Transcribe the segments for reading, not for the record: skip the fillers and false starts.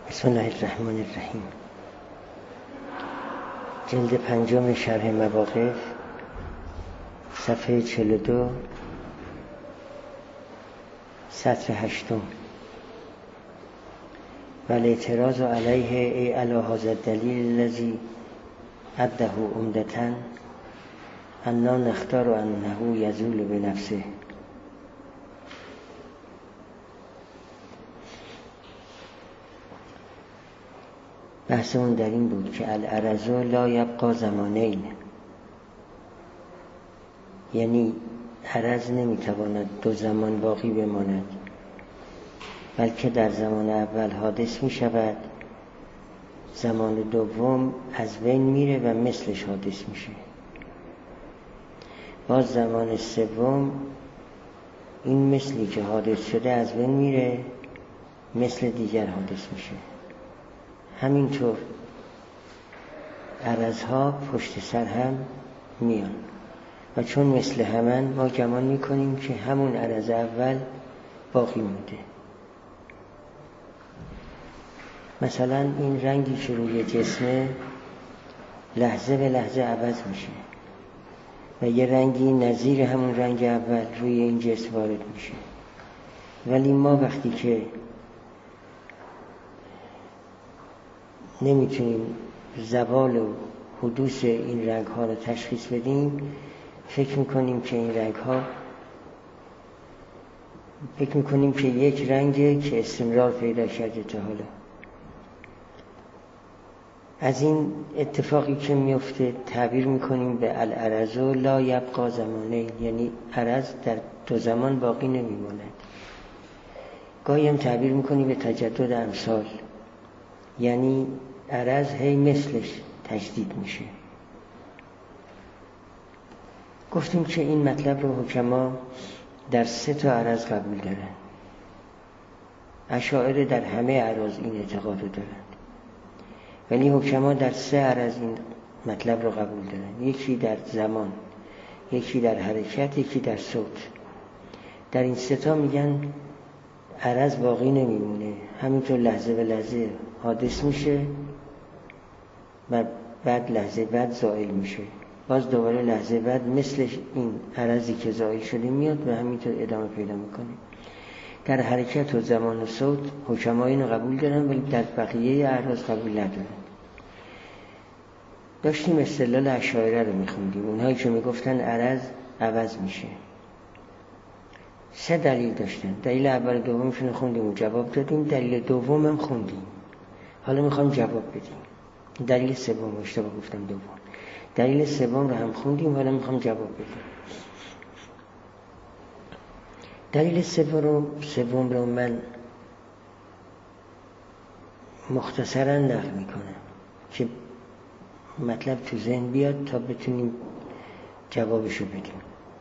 بسم الله الرحمن الرحیم. جلد 5 شرح مواقف، صفحه 42، سطر 8. والاعتراض علیه ای علی هذا الدلیل الذی عده عمدة انا نختار انه یزول بنفسه. بحثمون در این بود که العرض لا یبقی زمانین، یعنی عرض نمیتواند دو زمان باقی بماند، بلکه در زمان اول حادث میشود، زمان دوم از بین میره و مثلش حادث میشه، باز زمان سوم این مثلی که حادث شده از بین میره، مثل دیگر حادث میشه. همینطور عرضها پشت سر هم میان و چون مثل همن ما گمان میکنیم که همون عرض اول باقی مونده. مثلا این رنگی که روی جسمه لحظه به لحظه عوض میشه و یه رنگی نظیر همون رنگ اول روی این جسم وارد میشه، ولی ما وقتی که نمیتونیم زوال و حدوث این رنگ ها رو تشخیص بدیم، فکر میکنیم که یک رنگه که استمرار پیدا کرده تا حالا. از این اتفاقی که میفته تعبیر میکنیم به العرض لا یبقی زمانه، یعنی عرض در دو زمان باقی نمیماند. گاهی هم تعبیر میکنیم به تجدد امثال، یعنی عرض هی مثلش تجدید میشه. گفتیم که این مطلب رو حکما در 3 عرض قبول دارن. اشاعره در همه اعراض این اعتقاد رو دارن، ولی حکما در 3 عرض این مطلب رو قبول دارن. یکی در زمان، یکی در حرکت، یکی در صوت. در این 3 میگن عرض باقی نمیمونه، همینطور لحظه به لحظه حادث میشه و بعد لحظه بعد زائل میشه، باز دوباره لحظه بعد مثل این عرضی که زائل شده میاد و همینطور ادامه پیدا میکنه. در حرکت و زمان و صوت حکما اینو قبول دارن، ولی در بقیه اعراض قبول ندارن. داشتیم استدلال اشاعره رو میخوندیم، اونهایی که میگفتن عرض عوض میشه. 3 دلیل داشتن. دلیل اول دومشون خوندیم و جواب دادیم، دلیل دوم هم خوندیم، حالا میخوام جواب بدیم. دلیل سوم اشتباه گفتم، دوم. دلیل سوم رو هم خوندیم، حالا میخوام جواب بدیم. دلیل سوم رو من مختصرا نقل میکنم که مطلب تو ذهن بیاد تا بتونیم جوابشو بدیم.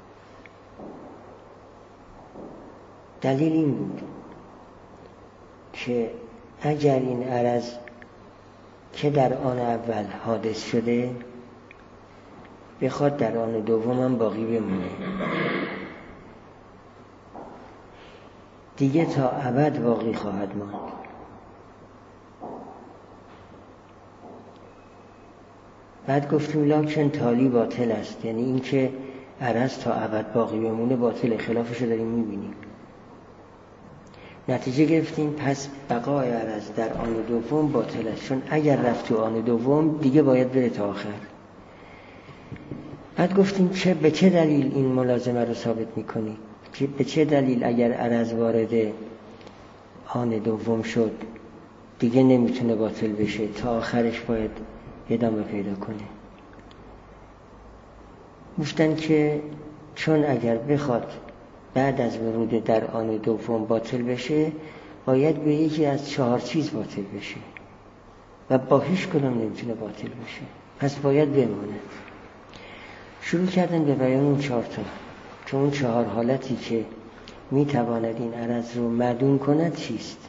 دلیل این بود که اگر این عرض که در آن اول حادث شده بخواد در آن دوم هم باقی بمونه، دیگه تا ابد باقی خواهد ماند. بعد گفتیم لکن تالی باطل است، یعنی این که عرض تا ابد باقی بمونه باطله، خلافشو داریم میبینیم. نتیجه گرفتیم پس بقای عرض در آن دوم باطل است، چون اگر رفت تو آن دوم دیگه باید بره تا آخر. بعد گفتیم به چه دلیل این ملازمه رو ثابت میکنی؟ که به چه دلیل اگر عرض وارد آن دوم شد دیگه نمیتونه باطل بشه، تا آخرش باید ادامه پیدا کنه؟ گفتن که چون اگر بخواد بعد از ورود در آن دوم باطل بشه، باید به یکی از 4 چیز باطل بشه و با هیچ کدام نمیتونه باطل بشه، پس باید بمونه. شروع کردن به بیان اون 4 تا، که اون 4 حالتی که میتواند این عرض رو معدوم کند چیست.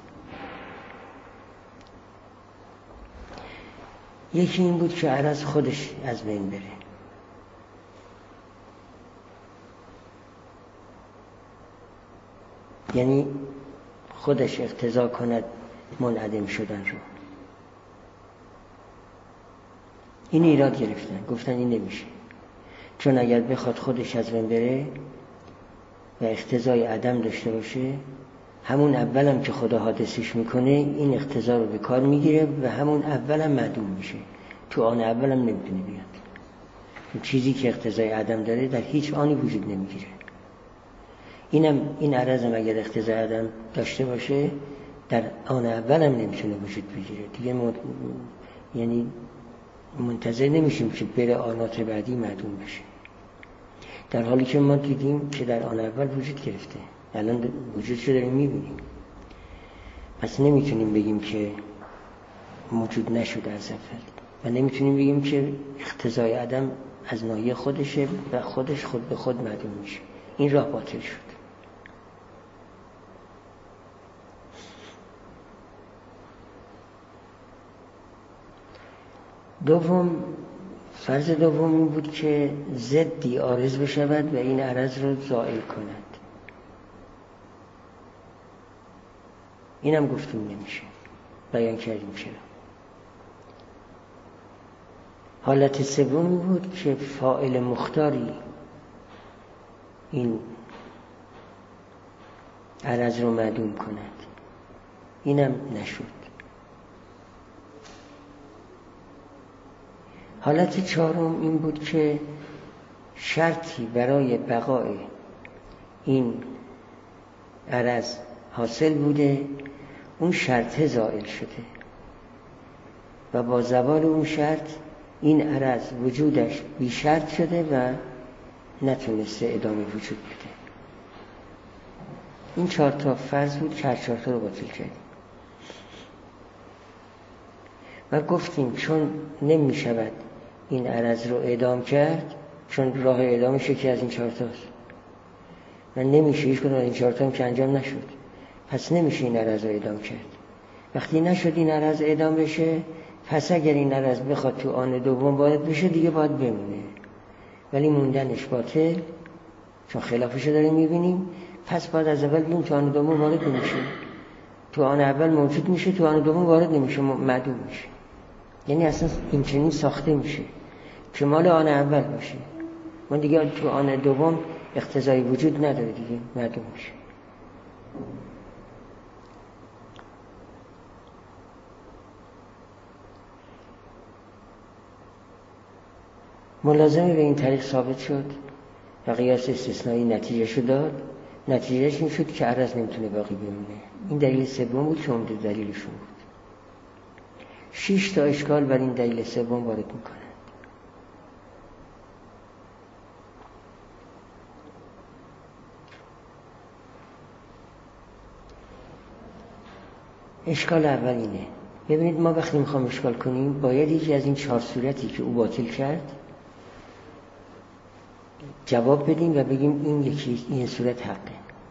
یکی این بود که عرض خودش از بین بره، یعنی خودش اقتضا کند منعدم شدن رو. این ایراد گرفتن، گفتن این نمیشه، چون اگر بخواد خودش از بین بره و اقتضای عدم داشته باشه، همون اولم که خدا حادثش میکنه این اقتضا رو به کار میگیره و همون اولم معدوم میشه، تو آن اولم نمیتونه بیاد. این چیزی که اقتضای عدم داره در هیچ آنی وجود نمیگیره. این عرضم اگر اقتضای عدم داشته باشه در آن اولم نمیتونه وجود بگیره دیگه. یعنی منتظر نمیشیم که بره آنات بعدی معدوم بشه، در حالی که ما دیدیم که در آن اول وجود گرفته، الان وجودشو داریم میبینیم. پس نمیتونیم بگیم که موجود نشده از اول و نمیتونیم بگیم که اقتضای عدم از ناحیه خودشه و خودش خود به خود معدوم میشه. این راه باطل شد. فرض دوم این بود که ضدی عارض بشود و این عرض رو زائل کند. اینم گفتیم نمیشه، بیان کردیم چرا. حالت سومی بود که فاعل مختاری این عرض رو معدوم کند. اینم نشد. حالت چهارم این بود که شرطی برای بقای این عرض حاصل بوده، اون شرط زائل شده و با زوال اون شرط این عرض وجودش بی شرط شده و نتونسته ادامه وجود بده. این 4 تا فرض بود که هر 4 تا رو باطل کردیم و گفتیم چون نمی شود این عرض رو اعدام کرد، چون راه اعدامش یکی از این 4 تاست و نمیشه هیچ کدوم از این 4 تا هم که انجام نشد، پس نمیشه این عرض رو اعدام کرد. وقتی نشد این عرض اعدام بشه، پس اگر این عرض بخواد تو آن دوم وارد بشه دیگه باید بمونه، ولی موندنش باطل، چون خلافش رو داریم میبینیم. پس باید از اول بیم تو آن دوم وارد نمیشه، تو آن اول موجود میشه، تو آن دوم وارد نمیشه، معدوم میشه. یعنی اصلا این چنین ساخته میشه که مال آن اول باشه، من دیگه تو آن دوم اقتضای وجود نداره، دیگه معدوم میشه. ملازمه به این طریق ثابت شد و قیاس استثنایی نتیجهشو داد. نتیجهش این شد که عرض نمیتونه باقی بمونه. این دلیل سوم بود که عمده دلیلشون بود. 6 تا اشکال بر این دلیل سوم وارد میکنند. اشکال اول اینه، ببینید ما وقتی میخوام اشکال کنیم باید یکی از این 4 صورتی که او باطل کرد جواب بدیم و بگیم این صورت حقه.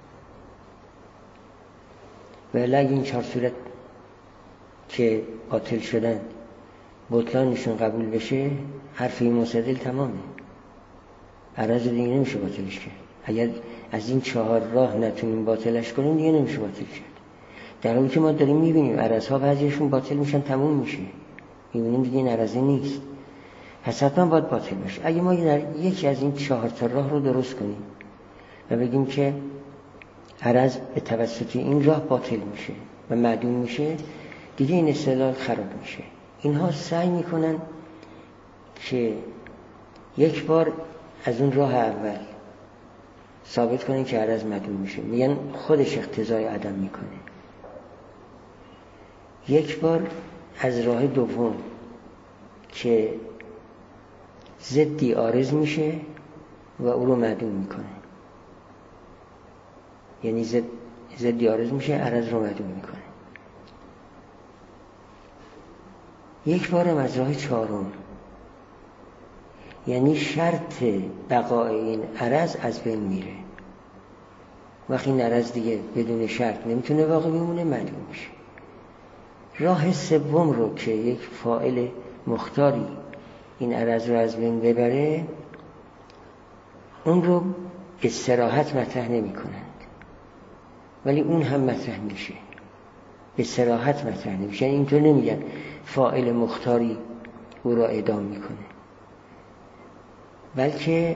ولی اگه این 4 صورت که باطل شدن بطلانشون قبول بشه، حرفی مستدل تمامه، عرض دیگه نمیشه باطلش کرد. اگر از این 4 راه نتونیم باطلش کنیم دیگه نمیشه باطل کرد. در حالی که ما داریم میبینیم عرضها بعضیشون باطل میشن، تموم میشه، میبینیم دیگه این عرضه نیست، پس حتما باید باطل باشه. اگه ما در یکی از این 4 تا راه رو درست کنیم و بگیم که عرض به توسط این راه باطل میشه و معدوم میشه، دیگه این استدلال خراب میشه. اینها سعی میکنن که یک بار از اون راه اول ثابت کنن که عرض معدوم میشه، میگن خودش اقتضای عدم میکنه. یک بار از راه دوم که ضدی عارض میشه و او رو معدوم میکنه، یعنی ضدی عارض میشه، عرض رو معدوم میکنه. یک بارم از راه 4، یعنی شرط بقای این عرض از بین میره. وقتی این عرض دیگه بدون شرط نمیتونه باقی بمونه، معدوم میشه. راه سوم رو که یک فاعل مختاری این عرض رو از بین ببره، اون رو به صراحت مطرح نمی کنند، ولی اون هم مطرح میشه. به صراحت مطرح نمیشه. یعنی اینطور نمیگن فاعل مختاری او را اعدام میکنه، بلکه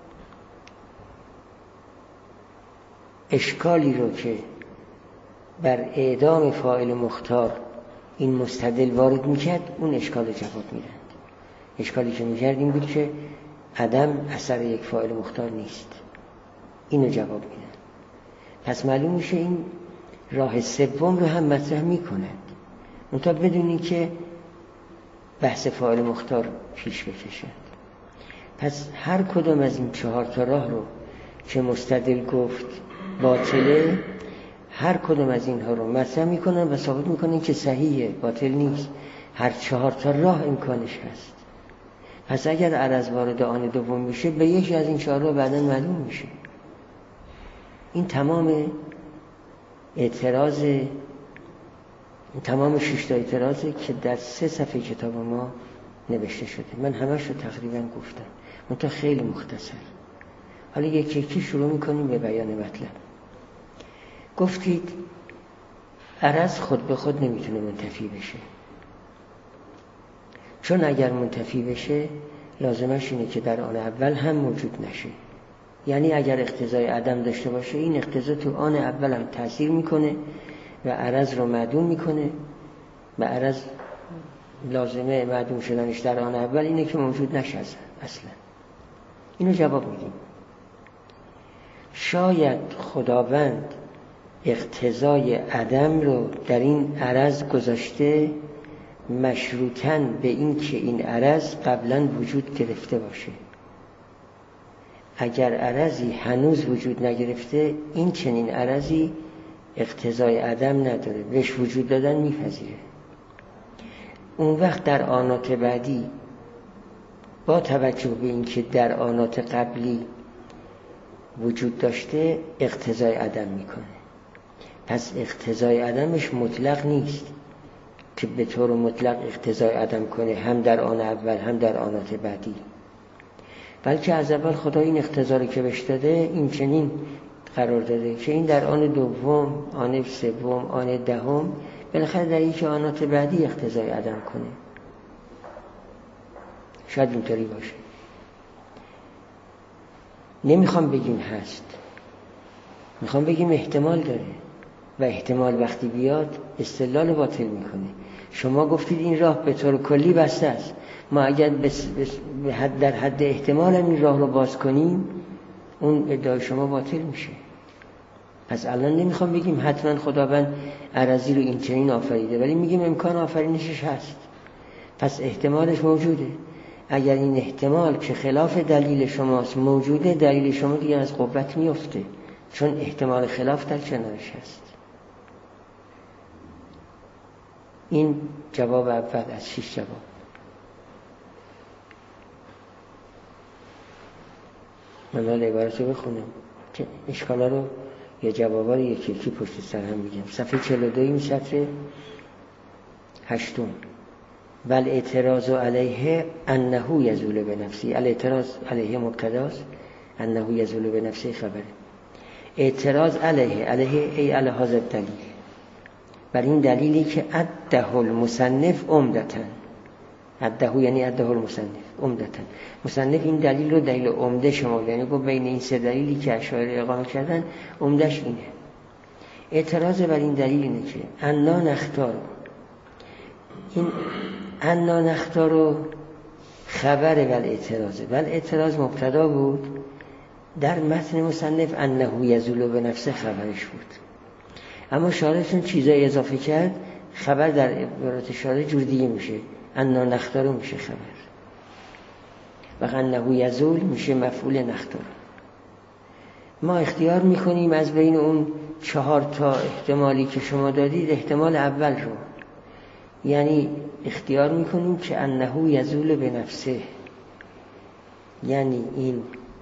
اشکالی رو که بر اعدام فاعل مختار این مستدل وارد میکرد اون اشکال جواب میدن. اشکالی که میکرد این بود که عدم اثر یک فاعل مختار نیست، اینو جواب میدن. پس معلوم میشه این راه سوم رو هم مطرح میکنند، منتها بدونی که بحث فاعل مختار پیش بکشند. پس هر کدام از این 4 تا راه رو که مستدل گفت باطله، هر کدام از اینها رو مطرح میکنن و ثابت میکنن که صحیحه، باطل نیست. هر 4 تا راه امکانش هست. پس اگر عرض وارد آن دوم میشه، به یکی از این 4 راه بعداً معلوم میشه. این تمام اعتراض، تمام 6 تا اعتراضی که در 3 صفحه کتاب ما نوشته شده. من همش رو تقریبا گفتم، منتها خیلی مختصر. حالا یکی یکی شروع میکنیم به بیان مطلب. گفتید عرض خود به خود نمیتونه منتفی بشه، چون اگر منتفی بشه لازمش اینه که در آن اول هم موجود نشه. یعنی اگر اقتضای عدم داشته باشه، این اقتضا تو آن اول هم تأثیر میکنه و عرض رو معدوم میکنه. و عرض لازمه معدوم شدنش در آن اول اینه که موجود نشه اصلا. اینو جواب میدیم. شاید خداوند اقتضای عدم رو در این عرض گذاشته مشروطاً به این که این عرض قبلاً وجود گرفته باشه. اگر عرضی هنوز وجود نگرفته، این چنین عرضی اقتضای عدم نداره، بهش وجود دادن میپذیره. اون وقت در آنات بعدی با توجه به این که در آنات قبلی وجود داشته اقتضای عدم میکنه. پس اقتضای عدمش مطلق نیست که به طور مطلق اقتضای عدم کنه، هم در آن اول هم در آنات بعدی، بلکه از اول خدا این اقتضا رو که بهش داده این چنین قرار داده که این در آن دوم، آن سوم، آن دهم، بالاخره در یک آنات بعدی اقتضای عدم کنه. شاید اینطوری باشه. نمیخوام بگیم هست، میخوام بگیم احتمال داره و احتمال وقتی بیاد استدلال باطل میکنه. شما گفتید این راه به طور کلی بسته است، ما اگر در حد احتمال هم این راه رو باز کنیم اون ادعای شما باطل میشه. پس الان نمیخوام بگیم حتما خداوند عرضی رو این چنین آفریده، ولی میگیم امکان آفرینشش هست، پس احتمالش موجوده. اگر این احتمال که خلاف دلیل شماست موجوده، دلیل شما دیگه از قوت میفته، چون احتمال خلاف در کنارش هست. این جواب اول از 6 جواب. من حالا عبارت رو بخونم که اشکالا رو یا جوابا رو یکی یکی پشت سر هم بگم. صفحه 42 این سطر 8. ول اعتراض علیه انه یزول بنفسی. الاعتراض علیه مبتداست، انه یزول بنفسی خبره. اعتراض علیه ای علی هذا الدلیل، بر این دلیلی که عده المصنف عمدتاً، عده یعنی عده المصنف عمدتاً، مصنف این دلیل رو دلیل عمده شمرد، یعنی گفت بین این 3 دلیلی که اشاعره اقامه کردن عمدش اینه. اعتراض بر این دلیل اینه که انا نختار، این انا نختار خبر ول اعتراض مبتدا بود، در متن مصنف انه یزول به نفسه خبرش بود، اما شارحشون چیزای اضافه کرد، خبر در عبارت شارح جور دیگه میشه، انا نختار میشه خبر و انه یزول میشه مفعول نختار. ما اختیار میکنیم از بین اون 4 تا احتمالی که شما دادید احتمال اول رو، یعنی اختیار میکنیم که انه یزول به نفسه، یعنی این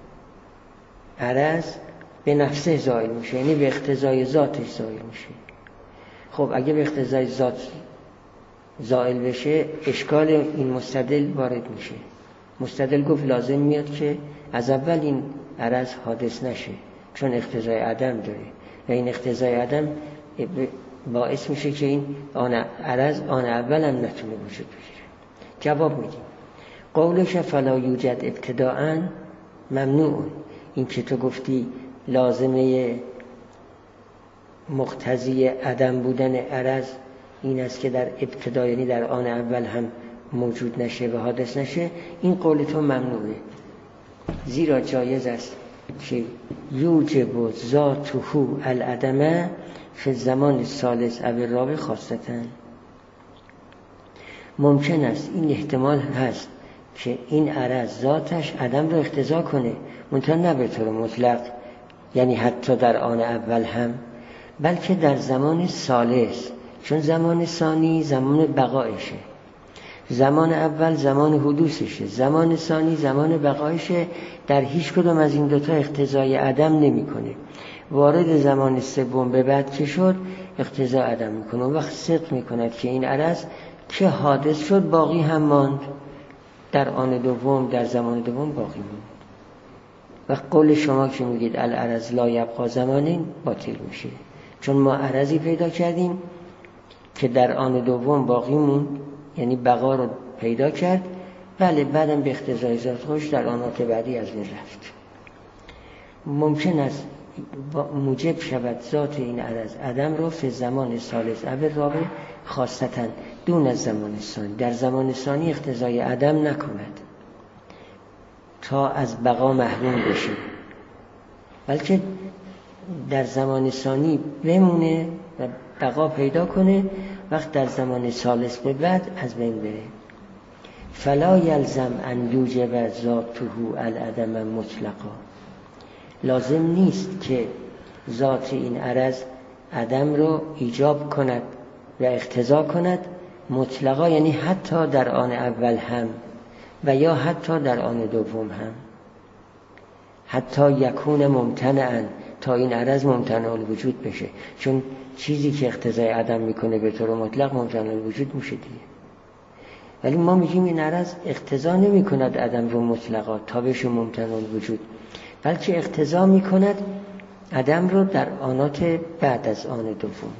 عرض به نفسه زائل میشه، یعنی به اقتضای ذاتش زائل میشه. خب اگه به اقتضای ذات زائل بشه اشکال این مستدل وارد میشه. مستدل گفت لازم میاد که از اول این عرض حادث نشه، چون اقتضای عدم داره و این اقتضای عدم باعث میشه که این آن عرض آن اول هم نتونه وجود بگیره. جواب میدیم قولش فلا یوجد ابتداءً ممنوع. این که تو گفتی لازمه مقتضی عدم بودن عرض این است که در ابتدا یعنی در آن اول هم موجود نشه و حادث نشه، این قول تو ممنوعه. زیرا جایز است که یوجب ذاته العدم فی الزمان الثالث او الرابع خاصةً. ممکن است این احتمال هست که این عرض ذاتش عدم رو اقتضا کنه، منتها نه به طور مطلق، یعنی حتی در آن اول هم، بلکه در زمان ثالث، چون زمان ثانی زمان بقایشه، زمان اول زمان حدوثشه، زمان ثانی زمان بقایشه. در هیچ کدوم از این دوتا اقتضای عدم نمیکنه. وارد زمان سوم به بعد که شد اقتضا عدم میکنه. اون وقت صدق میکند که این عرض که حادث شد باقی هم ماند، در آن دوم در زمان دوم باقی ماند. و قول شما که میگید العرض لا یبقا زمانین باطل میشه، چون ما عرضی پیدا کردیم که در آن دوم باقی موند، یعنی بقا رو پیدا کرد. بله بعدم به اقتضای ذات خودش در آنات بعدی از بین رفت. ممکن است موجب شود ذات این عرض عدم رو فی زمان ثالث او رابع خاصةً دون از زمان ثانی، در زمان ثانی اقتضای عدم نکند تا از بقا محروم بشه، بلکه در زمان ثانی بمونه و بقا پیدا کنه، وقت در زمان ثالث به بعد از بین بره. فلا یلزم ان یوجب ذاته العدم مطلقا. لازم نیست که ذات این عرض عدم رو ایجاب کند و اقتضا کند مطلقا، یعنی حتی در آن اول هم و یا حتی در آن دوم هم. حتی یکون ممتنعاً، تا این عرض ممتنع الوجود بشه، چون چیزی که اقتضای عدم میکنه به طور مطلق ممتنع الوجود میشه دیگه. ولی ما میگیم این عرض اقتضا نمی کند عدم رو مطلقا تا بشه ممتنع الوجود، بلکه اقتضا می کند عدم رو در آنات بعد از آن دوم.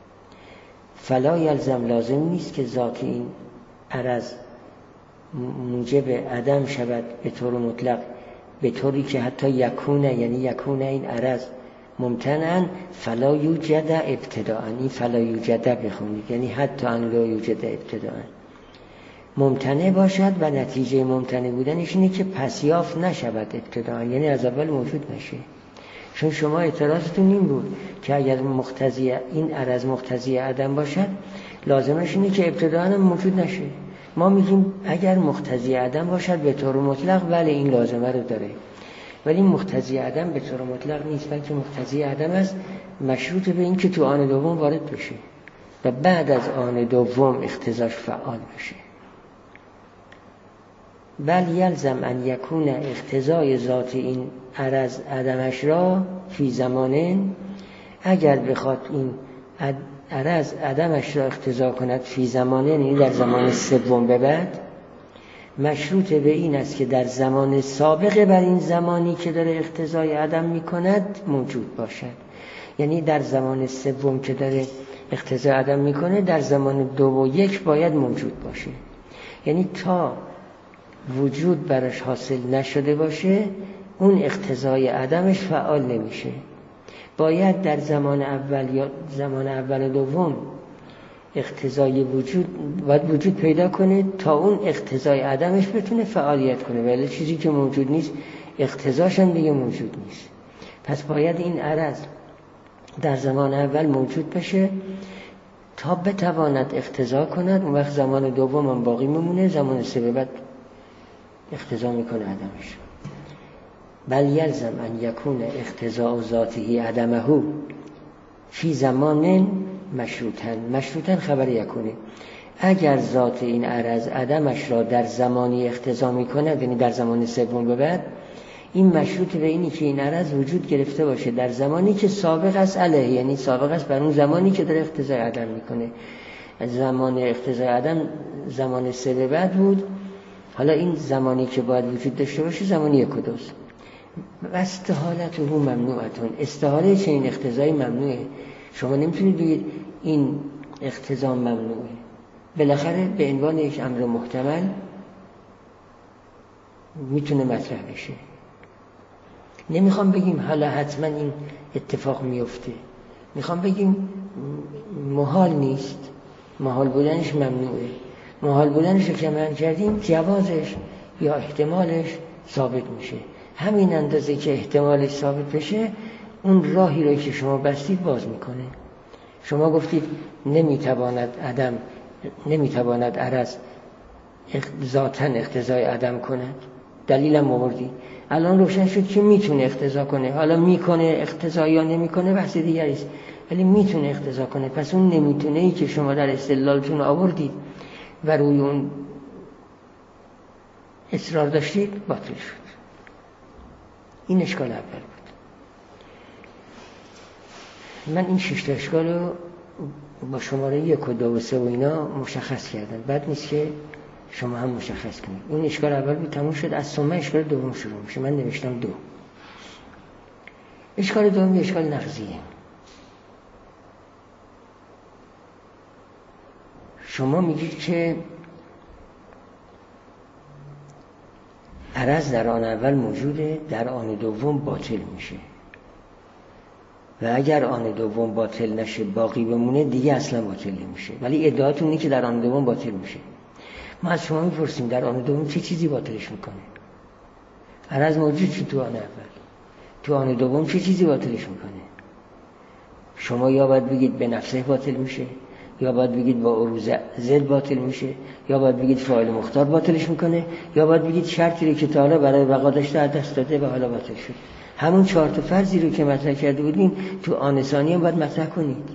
فلا یلزم، لازم نیست که ذات این عرض موجب عدم شود به طور مطلق، به طوری که حتی یکونه، یعنی یکونه این عرض ممتنعاً فلا یوجد ابتداءً. این فلا یوجد بخونید، یعنی حتی ان لا یوجد ابتداءً ممتنع باشد و نتیجه ممتنع بودنش اینه که پسیاف نشود ابتداءً، یعنی از اول موجود نشه. چون شما اعتراضتون این بود که اگر مقتضی این عرض مقتضی عدم باشد لازمش اینه که ابتداءً هم موجود نشه. ما میگیم اگر مقتضی عدم باشد به طور مطلق ولی این لازمه رو داره، ولی مقتضی عدم به طور مطلق نیست، بلکه مقتضی عدم است مشروط به این که تو آن دوم وارد بشه و بعد از آن دوم اقتضاش فعال بشه. بل یلزم ان یکون اقتضای ذات این عرض عدمش را فی زمانه، اگر بخواد این عرض عدمش را اقتضا کند فی زمانه، یعنی در زمان سوم به بعد، مشروط به این است که در زمان سابق بر این زمانی که داره اقتضای عدم می کند موجود باشد. یعنی در زمان سوم که داره اقتضای عدم می کنه در زمان 2 و 1 باید موجود باشه. یعنی تا وجود برش حاصل نشده باشه اون اقتضای عدمش فعال نمیشه. باید در زمان اول یا زمان اول و دوم اقتضای وجود پیدا کنه تا اون اقتضای عدمش بتونه فعالیت کنه، ولی چیزی که موجود نیست اقتضاش هم دیگه موجود نیست. پس باید این عرض در زمان اول موجود بشه تا بتواند اقتضا کند، اون وقت زمان دوم هم باقی میمونه، زمان سه به بعد اقتضا میکنه عدمش. بل یلزم ان یکون اقتضاء ذاته عدمه فی زمان مشروطن خبر یکونه. اگر ذات این عرض عدمش را در زمانی اقتضا میکنه، یعنی در زمان سوم به بعد، این مشروط به اینی که این عرض وجود گرفته باشه در زمانی که سابق است علیه، یعنی سابق است بر اون زمانی که داره اقتضای عدم میکنه. زمان اقتضای عدم زمان سه به بعد بود، حالا این زمانی که باید وجود داشته باشه زمان 1 و 2 است. و استحالته ممنوعتون، استحاله چنین اقتضایی ممنوعه. شما نمیتونید بگید این اقتضا ممنوعه. بالاخره به عنوان یک امر محتمل میتونه مطرح بشه. نمیخوام بگیم حالا حتما این اتفاق میفته، میخوام بگیم محال نیست، محال بودنش ممنوعه. محال بودنش رو که منع کردیم جوازش یا احتمالش ثابت میشه. همین اندازه که احتمالش ثابت بشه اون راهی رو که شما بستید باز میکنه. شما گفتید نمیتواند عرض ذاتاً اقتضای عدم کند، دلیلم آوردی. الان روشن شد که میتونه اقتضا کنه. حالا میکنه اقتضا یا نمیکنه بحث دیگری است، ولی میتونه اقتضا کنه. پس اون نمیتونه ای که شما در استدلالتون آوردید و روی اون اصرار داشتید باطل شد. این اشکال اول بود. من این 6 اشکال رو با شماره 1 و 2 و 3 و اینا مشخص کردم. بعد نیست که شما هم مشخص کنید. اون اشکال اول بود تموم شد. از ثم اشکال دوم شروع میشه. من نوشتم 2. اشکال دوم اشکال نقضیه. شما میگید که عرض در آن اول موجوده، در آن دوم باطل میشه و اگر آن دوم باطل نشه باقی بمونه دیگه اصلا باطل نمیشه. ولی ادعاتون اینه که در آن دوم باطل میشه. ما از شما میپرسیم در آن دوم چه چیزی باطلش میکنه؟ عرض موجود شد تو آن اول، تو آن دوم چه چیزی باطلش میکنه؟ شما یا باید بگید به نفسه باطل میشه، یا باید بگید با عروض زد باطل میشه، یا باید بگید فاعل مختار باطلش میکنه، یا باید بگید شرطی رو که تا حالا برای بقا داشته از دست داده و حالا باطل شد. همون 4 تا فرضی رو که مطرح کرده بودین تو آن ثانی هم باید مطرح کنید.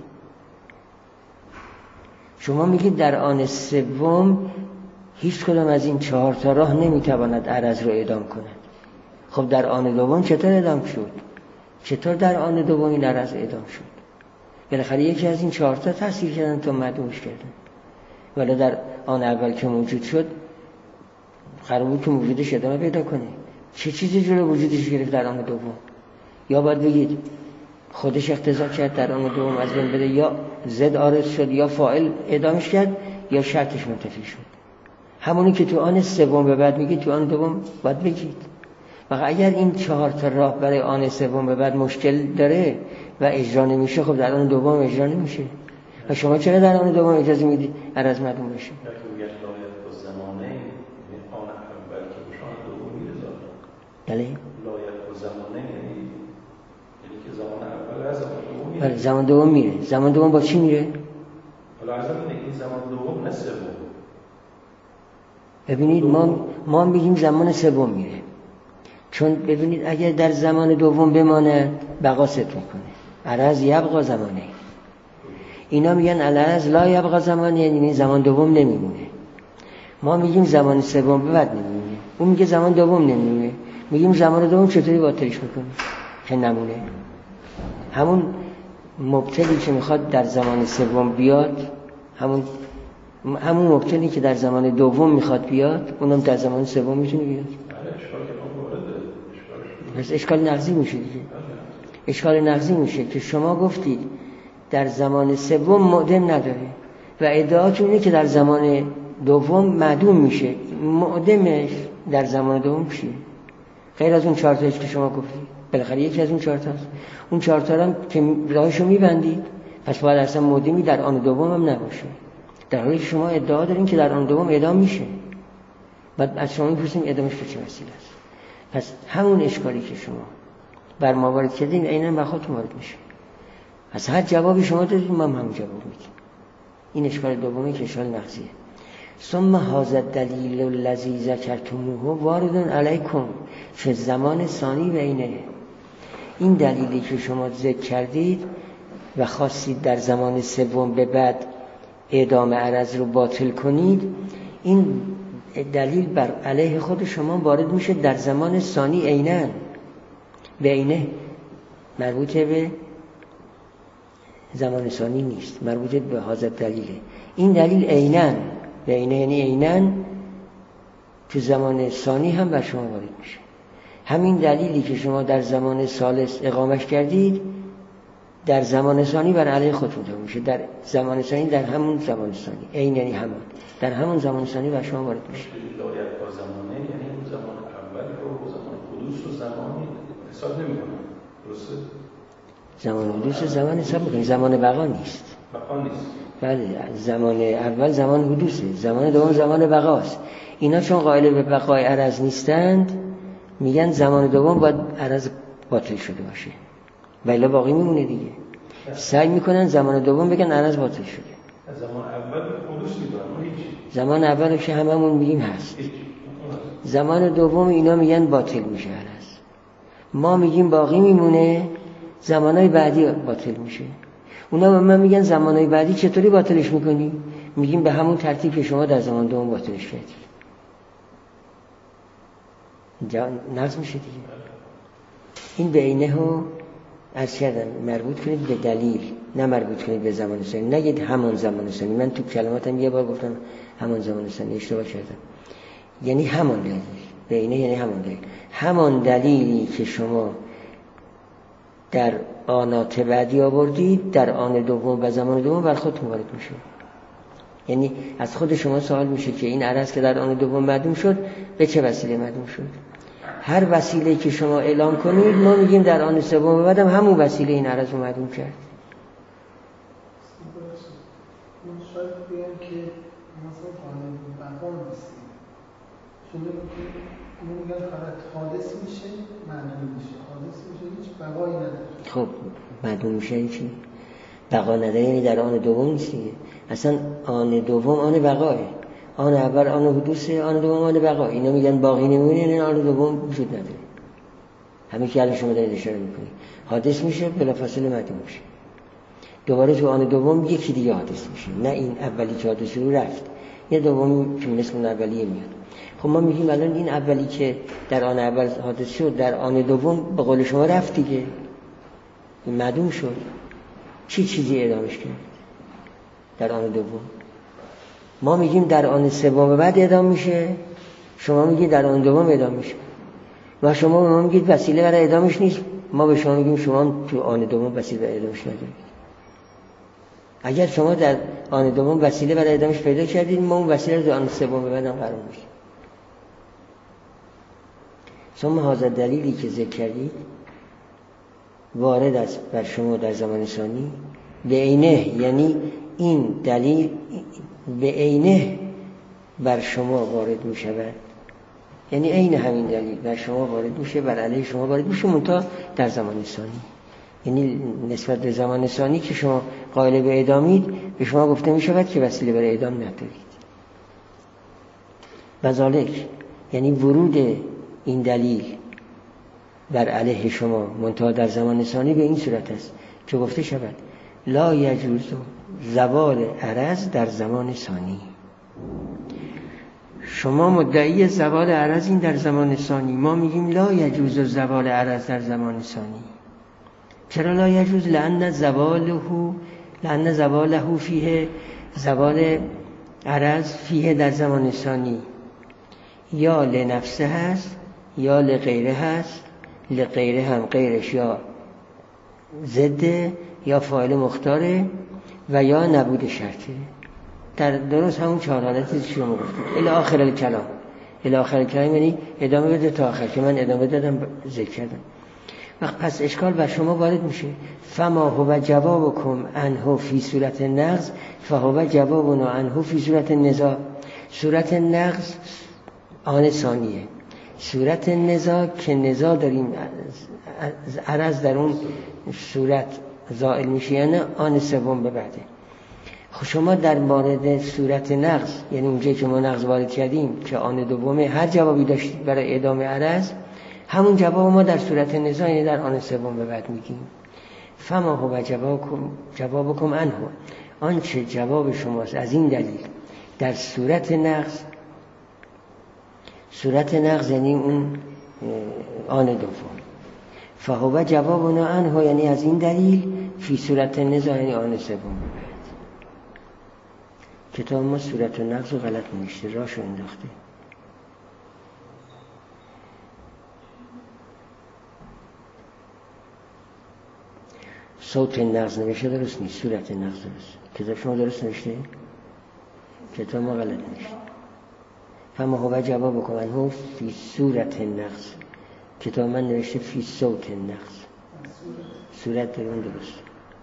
شما میگید در آن سوم هیچ کدام از این 4 تا راه نمیتواند عرض رو اعدام کند. خب در آن دوم چطور اعدام شد؟ چطور در آن دوم این عرض اعدام شد؟ بالاخره یکی از این 4 تا تاثیر کردن تا معدومش کردن. ولی در آن اول که موجود شد قرار بود که وجودش ادامه پیدا کنه. چه چیزی جلو وجودش گرفت در آن دوم؟ یا باید بگید خودش اقتضا کرد در آن دوم از بین بده، یا زد عارض شد، یا فاعل اعدامش کرد، یا شرطش منتفی شد. همونی که تو آن سوم به بعد میگید تو آن دوم باید بگید. و اگر این 4 تا راه برای آن سوم به بعد مشکل داره و اجرا نمیشه، خب در آن دوم اجرا نمیشه. و شما چرا در آن دوم اجازه میدید عرض معدوم بشه؟ بله بله زمان دوم میره. زمان دوم با چی میره؟ ببینید ما میگیم زمان سوم میره، چون ببینید اگر در زمان دوم بمانه بقا ست میکنه. عرض یبقا زمانه. اینا میگن العرض لا یبقا زمانه، یعنی زمان دوم نمیمونه. ما میگیم زمان سوم به بعد نمیمونه. اون میگه زمان دوم نمیمونه. میگیم زمان دوم چطوری باطلش میکنه که نمونه؟ همون مبتلی که میخواد در زمان سوم بیاد، همون مبتلی که در زمان دوم میخواد بیاد، اونم در زمان سوم میتونه بیاد. پس اشکال نقضی میشه دیگه. اشکال نقضی میشه که شما گفتید در زمان سوم معدم نداره و ادعاتون اینه که در زمان دوم معدوم میشه. معدمش در زمان دوم چیه؟ غیر از اون 4 تایی که شما گفتید. بالاخره یکی از اون 4 تاست. اون 4 تا هم که راهشو میبندید، پس باید اصلا معدمی در آن دوم هم نباشه، در حالی که شما ادعا دارین که در آن دوم اعدام میشه. بعد از شما میپرسیم اعدامش به چه وسیله است؟ پس همون اشکالی که شما بر ما وارد کردین عیناً بر خودتون وارد میشه. پس هر جوابی شما دادید ما هم همون جواب میدیم. این اشکال دومی که اشکال نقضیه. ثم هذا الدلیل الذی ذکرتموه وارد علیکم فی الزمان ثانی بینه. این دلیلی که شما ذکر کردید و خواستید در زمان سوم به بعد اعدام عرض رو باطل کنید، این دلیل بر علیه خود شما وارد میشه در زمان ثانی عیناً. بینه مربوطه به زمان ثانی نیست، مربوطه به هذا دلیله. این دلیل عیناً، بینه یعنی عیناً تو زمان ثانی هم بر شما وارد میشه. همین دلیلی که شما در زمان ثالث اقامش کردید در زمان ثانی بر علیه خودتون تموم میشه. در زمان ثانی، در همون زمان ثانی، عین یعنی همان، در همون زمان ثانی بر شما وارد میشه. لایق با زمانه یعنی اون زمان اول رو زمان حدوث و زمانی حساب نمی‌کنه. درسته؟ زمان حدوث زمان حساب می‌کنه، زمان بقا نیست. بقا نیست. بله، زمان اول زمان حدوثه، زمان دوم زمان بقاست. اینا چون قائل به بقای عرض نیستند میگن زمان دوم باید عرض باطل شده باشه، ولی باقی میمونه دیگه. سعی میکنن زمان دوم بگن عرض باطل شده. زمان اول حدوث میکنن، زمان اول که هممون میگیم هست، زمان دوم اینا میگن باطل میشه عرض، ما میگیم باقی میمونه، زمانهای بعدی باطل میشه. اونا به من میگن زمانهای بعدی چطوری باطلش میکنی؟ میگیم به همون ترتیب که شما در زمان دوم باطلش کردید. اینجا نقض میشه دیگه. این بینه ها عرض کردم مربوط کنید به دلیل، نه مربوط کنید به زمان ثانی. نگید همان زمان ثانی. من تو کلماتم یه بار گفتم همان زمان ثانی، اشتباه کردم. یعنی همان دلیل، بینه یعنی همان دلیل، همان دلیلی که شما در آنات بعدی آوردید در آن دوم و زمان دوم بر خودتون وارد میشه. یعنی از خود شما سوال میشه که این عرض که در آن دوم معدوم شد به چه وسیله معدوم شد؟ هر وسیله که شما اعلام کنید ما میگیم در آن سوم بعدم همون وسیله این عرض رو معدوم کرد. من شاید بگم که مثلا قانون بقا نیست، چون میگن فقط حادث میشه معدوم میشه، حادث میشه هیچ بقایی نداره. خب معدوم میشه چی؟ بقا نداره یعنی در آن دوم نیست دیگه. اصلا آن دوم آن بقاه، آن اول آن حدوثه، آن دوم آن بقا. اینا میگن باقی نمیمونه، یعنی آن دوم وجود نداره. همین که الان شما دارید اشاره میکنید حادث میشه بلافاصله معدوم میشه. دوباره تو آن دوم یکی دیگه حادث میشه، نه این اولی که حادث رو رفت، یه دومی که مثل اون اولیه میاد. خب ما میگیم الان این اولی که در آن اول حادث شد در آن دوم به قول شما رفت دیگه، این معدوم شد. چی چیزی ادامش کرد در آن دوم؟ ما میگیم در آن سوم بعد ادام میشه، شما میگید در آن دوم ادام میشه. و شما به ما میگید وسیله برای ادامش نیست، ما به شما میگیم شما تو آن دوم وسیله برای ادامش ندارید. اگر شما در آن دوم وسیله برای ادامش پیدا کردید ما اون وسیله رو در آن سوم بعد هم قرار میدیم. ثم هذا دلیلی که ذکر کردید وارد است بر شما در زمان ثانی به عینه، یعنی این دلیل به عینه بر شما وارد می شود، یعنی عین همین دلیل بر شما وارد میشه، بر علیه شما وارد میشه، منتها در زمان ثانی. یعنی نسبت به زمان ثانی که شما قائل به اعدامید به شما گفته می شود که وسیله برای اعدام ندارید. بذالک یعنی ورود این دلیل بر علیه شما منتها در زمان ثانی به این صورت است که گفته شود لا یجوز زوال عرض در زمان ثانی. شما مدعی زوال عرض این در زمان ثانی، ما میگیم لا یجوز زوال عرض در زمان ثانی. چرا لا یجوز؟ لأن زواله فیه، زوال عرض فیه در زمان ثانی یا لنفسه هست یا لغیره هست، لغیره هم غیرش یا ضده یا فاعل مختاره و یا نبود شرطه. در درست همون چهار حالتی که شما گفتید الی آخر الکلام. الی آخر الکلام یعنی ادامه بده تا آخر که من ادامه دادم ذکر کردم. وقت پس اشکال بر شما وارد میشه. فما هو جوابکم عنه فی صورت نقض فهو جوابنا عنه فی صورت نزاع. صورت نقض آن ثانیه، صورت نزاع که نزاع داریم عرض در اون صورت زائل میشه، یعنی آن سوم به بعده. خب شما در مورد صورت نقض یعنی اونجایی که ما نقض وارد کردیم که آن دومه هر جوابی داشتید برای ادامه عرض، همون جواب ما در صورت نزاع یعنی در آن سوم به بعد میگیم. فما هو جوابکم عنه، آنچه جواب شماست از این دلیل در صورت نقض. صورت نقض یعنی اون آن دوم. فهو جوابنا عنه یعنی از این دلیل فی صورت نزاع یعنی آن سوم به بعد. کتاب ما صورت نقض رو غلط نوشته، راشو انداخته. صوت نقض نوشته درست نیست، صورت نقض درست. کتاب شما درست نوشته؟ کتاب ما غلط نوشته. فما هو جواب بکن هو فی صورت نقض، کتاب من نوشته فی صوت نقض، صورت درون درست.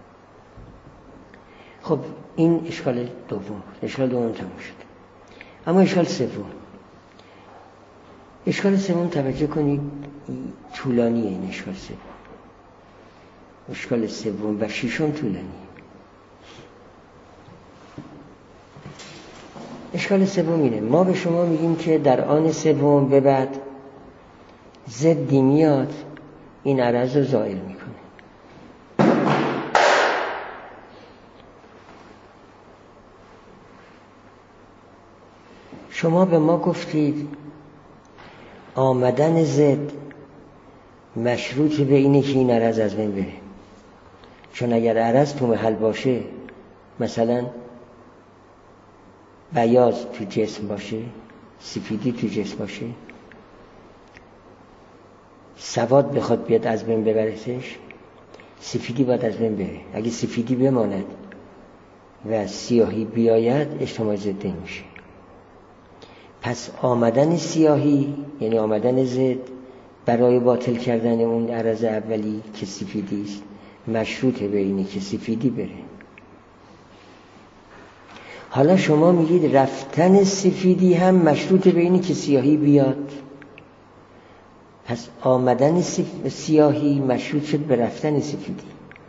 خب این اشکال دوم. اشکال دوم تموم شد. اما اشکال سوم. اشکال سوم توجه کنید طولانیه. این اشکال سوم، اشکال سوم و ششم طولانیه. اشکال سوم اینه، ما به شما میگیم که در آن سوم به بعد ضدی میاد این عرض رو زائل میکنه. شما به ما گفتید آمدن ضد مشروط به اینه که این عرض از بین بره، چون اگر عرض تو محل باشه، مثلا بیاض تو جسم باشه، سفیدی تو جسم باشه، سواد بخواد بیاد از بین ببرتش، سفیدی باید از بین بره. اگه سفیدی بماند و سیاهی بیاید اجتماع ضد میشه. پس آمدن سیاهی یعنی آمدن ضد برای باطل کردن اون عرض اولی که سفیدی است مشروطه به اینه که سفیدی بره. حالا شما میگید رفتن سفیدی هم مشروطه به اینه که سیاهی بیاد. پس آمدن سیاهی مشروط شد به رفتن سفیدی،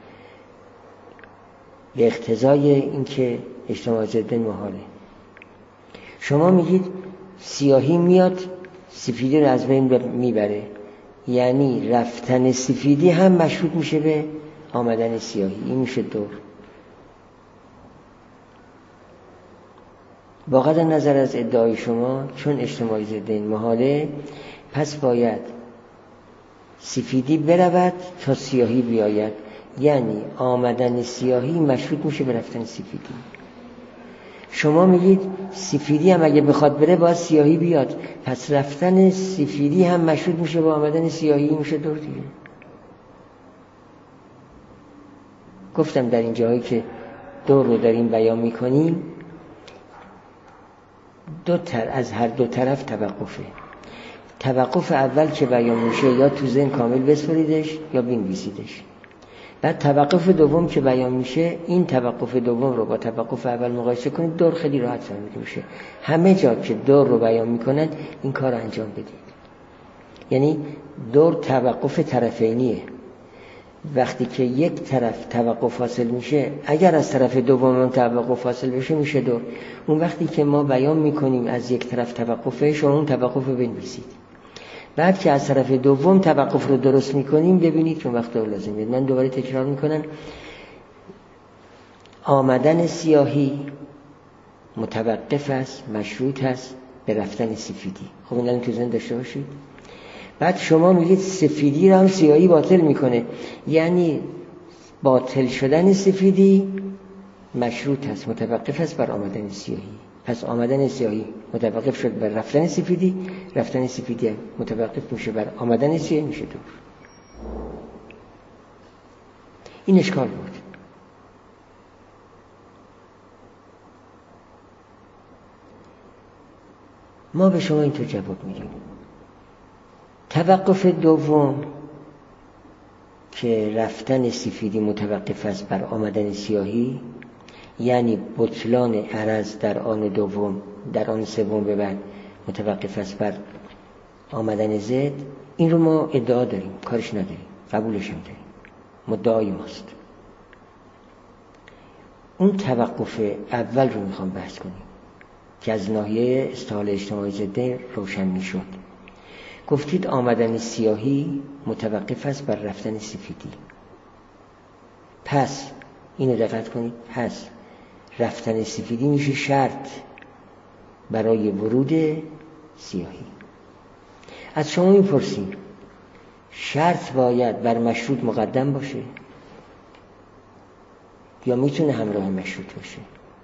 به اقتضای اینکه اجتماع ضد محاله. شما میگید سیاهی میاد سفیدی رو از بین میبره، یعنی رفتن سفیدی هم مشروط میشه به آمدن سیاهی. این میشه دور. با قطع نظر از ادعای شما چون اجتماع ضد محاله، پس باید سفیدی برود تا سیاهی بیاید، یعنی آمدن سیاهی مشروط میشه به رفتن سفیدی. شما میگید سفیدی هم اگه بخواد بره باید سیاهی بیاد، پس رفتن سفیدی هم مشروط میشه با آمدن سیاهی. میشه دور دیگه. گفتم در این جاهایی که دور رو داریم بیان میکنیم از هر دو طرف توقفه. توقف اول که بیان میشه یا تو ذهن کامل بسپریدش یا بنویسیدش. بعد توقف دوم که بیان میشه، این توقف دوم رو با توقف اول مقایسه کنید، دور خیلی راحت فهمیده میشه. همه جا که دور رو بیان میکنن این کار رو انجام بدید. یعنی دور توقف طرفینیه. وقتی که یک طرف توقف حاصل میشه، اگر از طرف دوم اون توقف حاصل بشه میشه دور. اون وقتی که ما بیان میکنیم از یک طرف توقفه، شما اون توقف رو بنویسید. بعد که از طرف دوم توقف رو درست میکنیم ببینید که وقت دور لازم میاد. من دوباره تکرار میکنم. آمدن سیاهی متوقف است، مشروط است به رفتن سفیدی. خب این الان تو ذهن داشته باشید. بعد شما میگید سفیدی رو هم سیاهی باطل میکنه، یعنی باطل شدن سفیدی مشروط است، متوقف است بر آمدن سیاهی. پس آمدن سیاهی متوقف شد بر رفتن سفیدی، رفتن سفیدی متوقف میشه بر آمدن سیاهی، میشه دور. این اشکال بود. ما به شما اینطور جواب میدیم. توقف دوم که رفتن سفیدی متوقف است بر آمدن سیاهی، یعنی بطلان عرض در آن دوم، در آن سوم به بعد متوقف است بر آمدن ضد. این رو ما ادعا داریم، کارش نداریم، قبولش هم داریم، مدعای ماست. اون توقف اول رو میخوام بحث کنیم که از ناحیه استحال اجتماعی ضد روشن میشد. گفتید آمدن سیاهی متوقف است بر رفتن سفیدی. پس اینو دقت کنید، پس رفتن سفیدی میشه شرط برای ورود سیاهی. از شما میپرسیم شرط باید بر مشروط مقدم باشه یا میتونه همراه مشروط باشه؟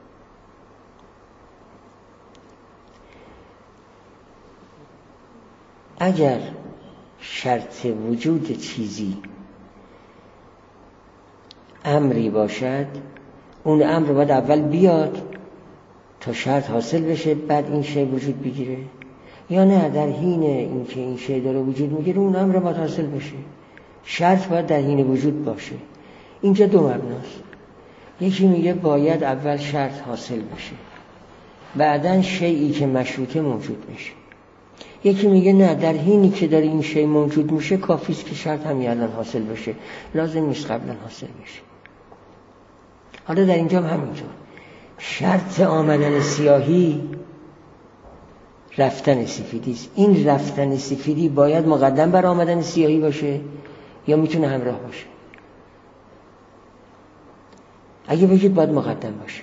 اگر شرط وجود چیزی امری باشد، اون امر باید اول بیاد تا شرط حاصل بشه، بعد این شی وجود بگیره، یا نه در حین اینکه این شی داره وجود میگیره اون امر باید حاصل بشه، شرط باید در حین وجود باشه. اینجا دو مبناست. یکی میگه باید اول شرط حاصل بشه بعدن شیئی که مشروطه موجود بشه. یکی میگه نه، در حینی که داره این شی موجود میشه کافیست که شرط همین الان حاصل بشه، لازم نیست قبلا حاصل بشه. حالا در اینجا هم همینطور، شرط آمدن سیاهی رفتن سفیدی است. این رفتن سفیدی باید مقدم بر آمدن سیاهی باشه یا میتونه همراه باشه؟ اگه بگید باید مقدم باشه.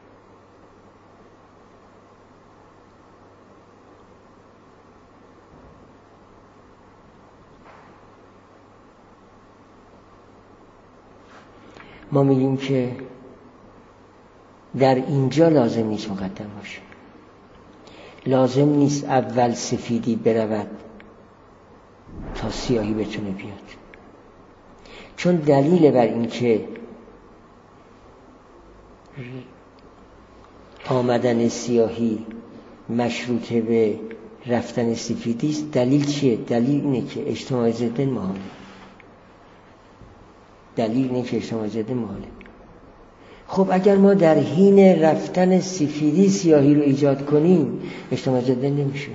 ما میگیم که در اینجا لازم نیست مقدم باشه، لازم نیست اول سفیدی برود تا سیاهی بتونه بیاد، چون دلیل بر این که آمدن سیاهی مشروطه به رفتن سفیدی است. دلیل چیه؟ دلیل اینه که اجتماع ضدن محاله. دلیل اینه که اجتماع ضدن محاله. خب اگر ما در حین رفتن سفیدی سیاهی رو ایجاد کنیم اجتماع ضدن نمیشه.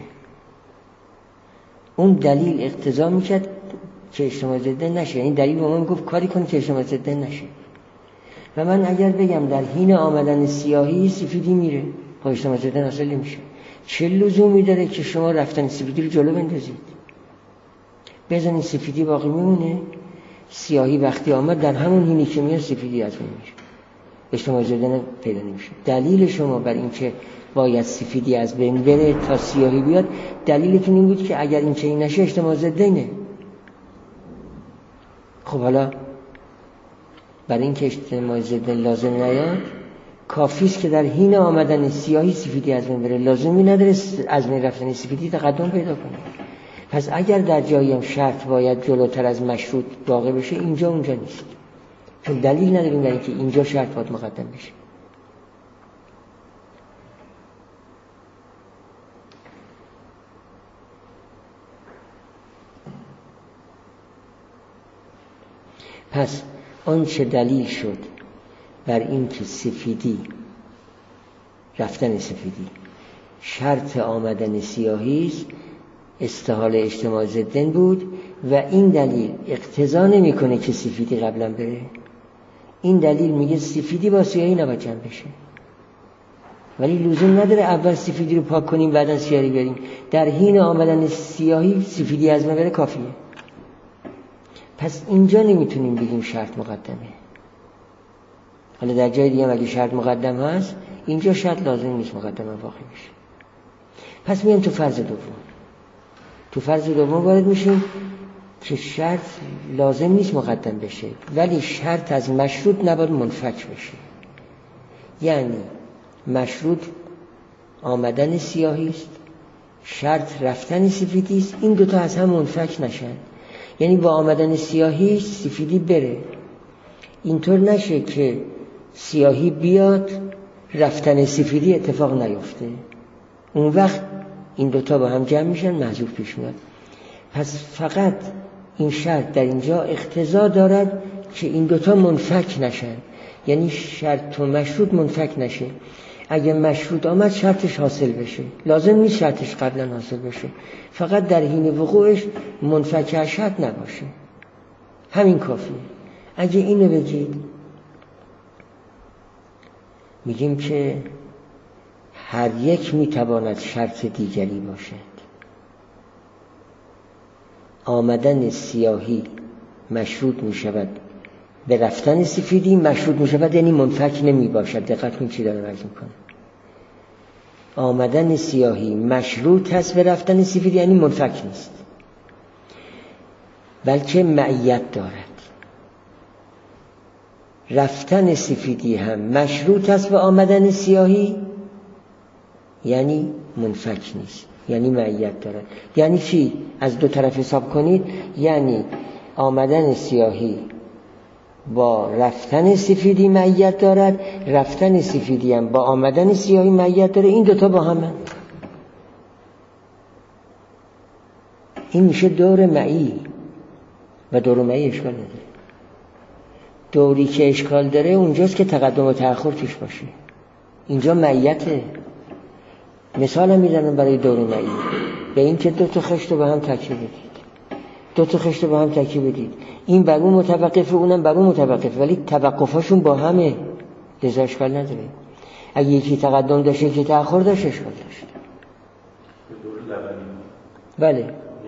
اون دلیل اقتضا میکرد که اجتماع ضدن نشه، این دلیل با ما میگفت کاری کن که اجتماع ضدن نشه. و من اگر بگم در حین آمدن سیاهی سفیدی میره، خب اجتماع ضدن حاصل نمیشه. چه لزومی داره که شما رفتن سفیدی رو جلو بندازید؟ بزنید سفیدی باقی میمونه، سیاهی وقتی آمد در همون حینی که میاد سفیدی از بین میشه، اجتماع ضدن پیدا نمیشه. دلیل شما بر این که باید سفیدی از بین بره تا سیاهی بیاد، دلیلتون این بود که اگر این چنین نشه اجتماع ضدنه. خب حالا برای اینکه اجتماع ضدن لازم نیاد کافیست که در حین آمدن سیاهی سفیدی از بین بره، لازمی نداره از بین رفتن سفیدی تقدم پیدا کنه. پس اگر در جایی هم شرط باید جلوتر از مشروط واقع بشه، اینجا اونجا نیست، چون دلیل نداریم در اینکه اینجا شرط باید مقدم بشه. پس آنچه دلیل شد بر این که سفیدی رفتن سفیدی شرط آمدن سیاهی است، استحال اجتماع ضدن بود و این دلیل اقتضا نمیکنه که سفیدی قبلا بره. این دلیل میگه سفیدی با سیاهی نباید جمع بشه، ولی لزوم نداره اول سفیدی رو پاک کنیم بعدن سیاهی بریم. در حین آمدن سیاهی سفیدی از ما بره کافیه. پس اینجا نمیتونیم بگیم شرط مقدمه. حالا در جای دیگه اگه شرط مقدم هست، اینجا شرط لازم نیست مقدمه واقع بشه. پس میام تو فرض دوم. تو فرض دوم وارد میشیم که شرط لازم نیست مقدم بشه، ولی شرط از مشروط نباید منفک بشه. یعنی مشروط آمدن سیاهی است، شرط رفتن سفیدی است، این دوتا از هم منفک نشن. یعنی با آمدن سیاهی سفیدی بره، اینطور نشه که سیاهی بیاد رفتن سفیدی اتفاق نیفته، اون وقت این دوتا با هم جمع میشن، محذوف پیش میاد. پس فقط این شرط در اینجا اقتضا دارد که این دوتا منفک نشن، یعنی شرط و مشروط منفک نشه. اگه مشروط آمد شرطش حاصل بشه، لازم نیست شرطش قبلا حاصل بشه، فقط در حین وقوعش منفک شرط نباشه، همین کافیه. اگه اینو بگید میگیم که هر یک میتواند شرط دیگری باشد. آمدن سیاهی مشروط میشود به رفتن سفیدی، مشروط میشود یعنی منفک نمی باشد. دقت کنید چی دارم عرض میکنم. آمدن سیاهی مشروط هست به رفتن سفیدی یعنی منفک نیست، بلکه معیت دارد. رفتن سفیدی هم مشروط هست به آمدن سیاهی یعنی منفک نیست، یعنی معیت دارد. یعنی چی؟ از دو طرف حساب کنید. یعنی آمدن سیاهی با رفتن سفیدی معیت دارد، رفتن سفیدی هم با آمدن سیاهی معیت داره. این دوتا با همه، این میشه دور معی و دور معی اشکال نداره. دوری که اشکال داره اونجاست که تقدم و تأخر توش باشه. اینجا معیته. مثال میزنم برای دور معی، به این که دو تا خشت رو به هم تکیه بدید، دو تا خشت رو به هم تکیه بدید، این بر اون متوقفه اونم بر اون متوقفه، ولی توقفاشون با همه، لذا اشکال نداره. اگه یکی تقدم داشته یکی تأخر داشت اشکال داشت. بله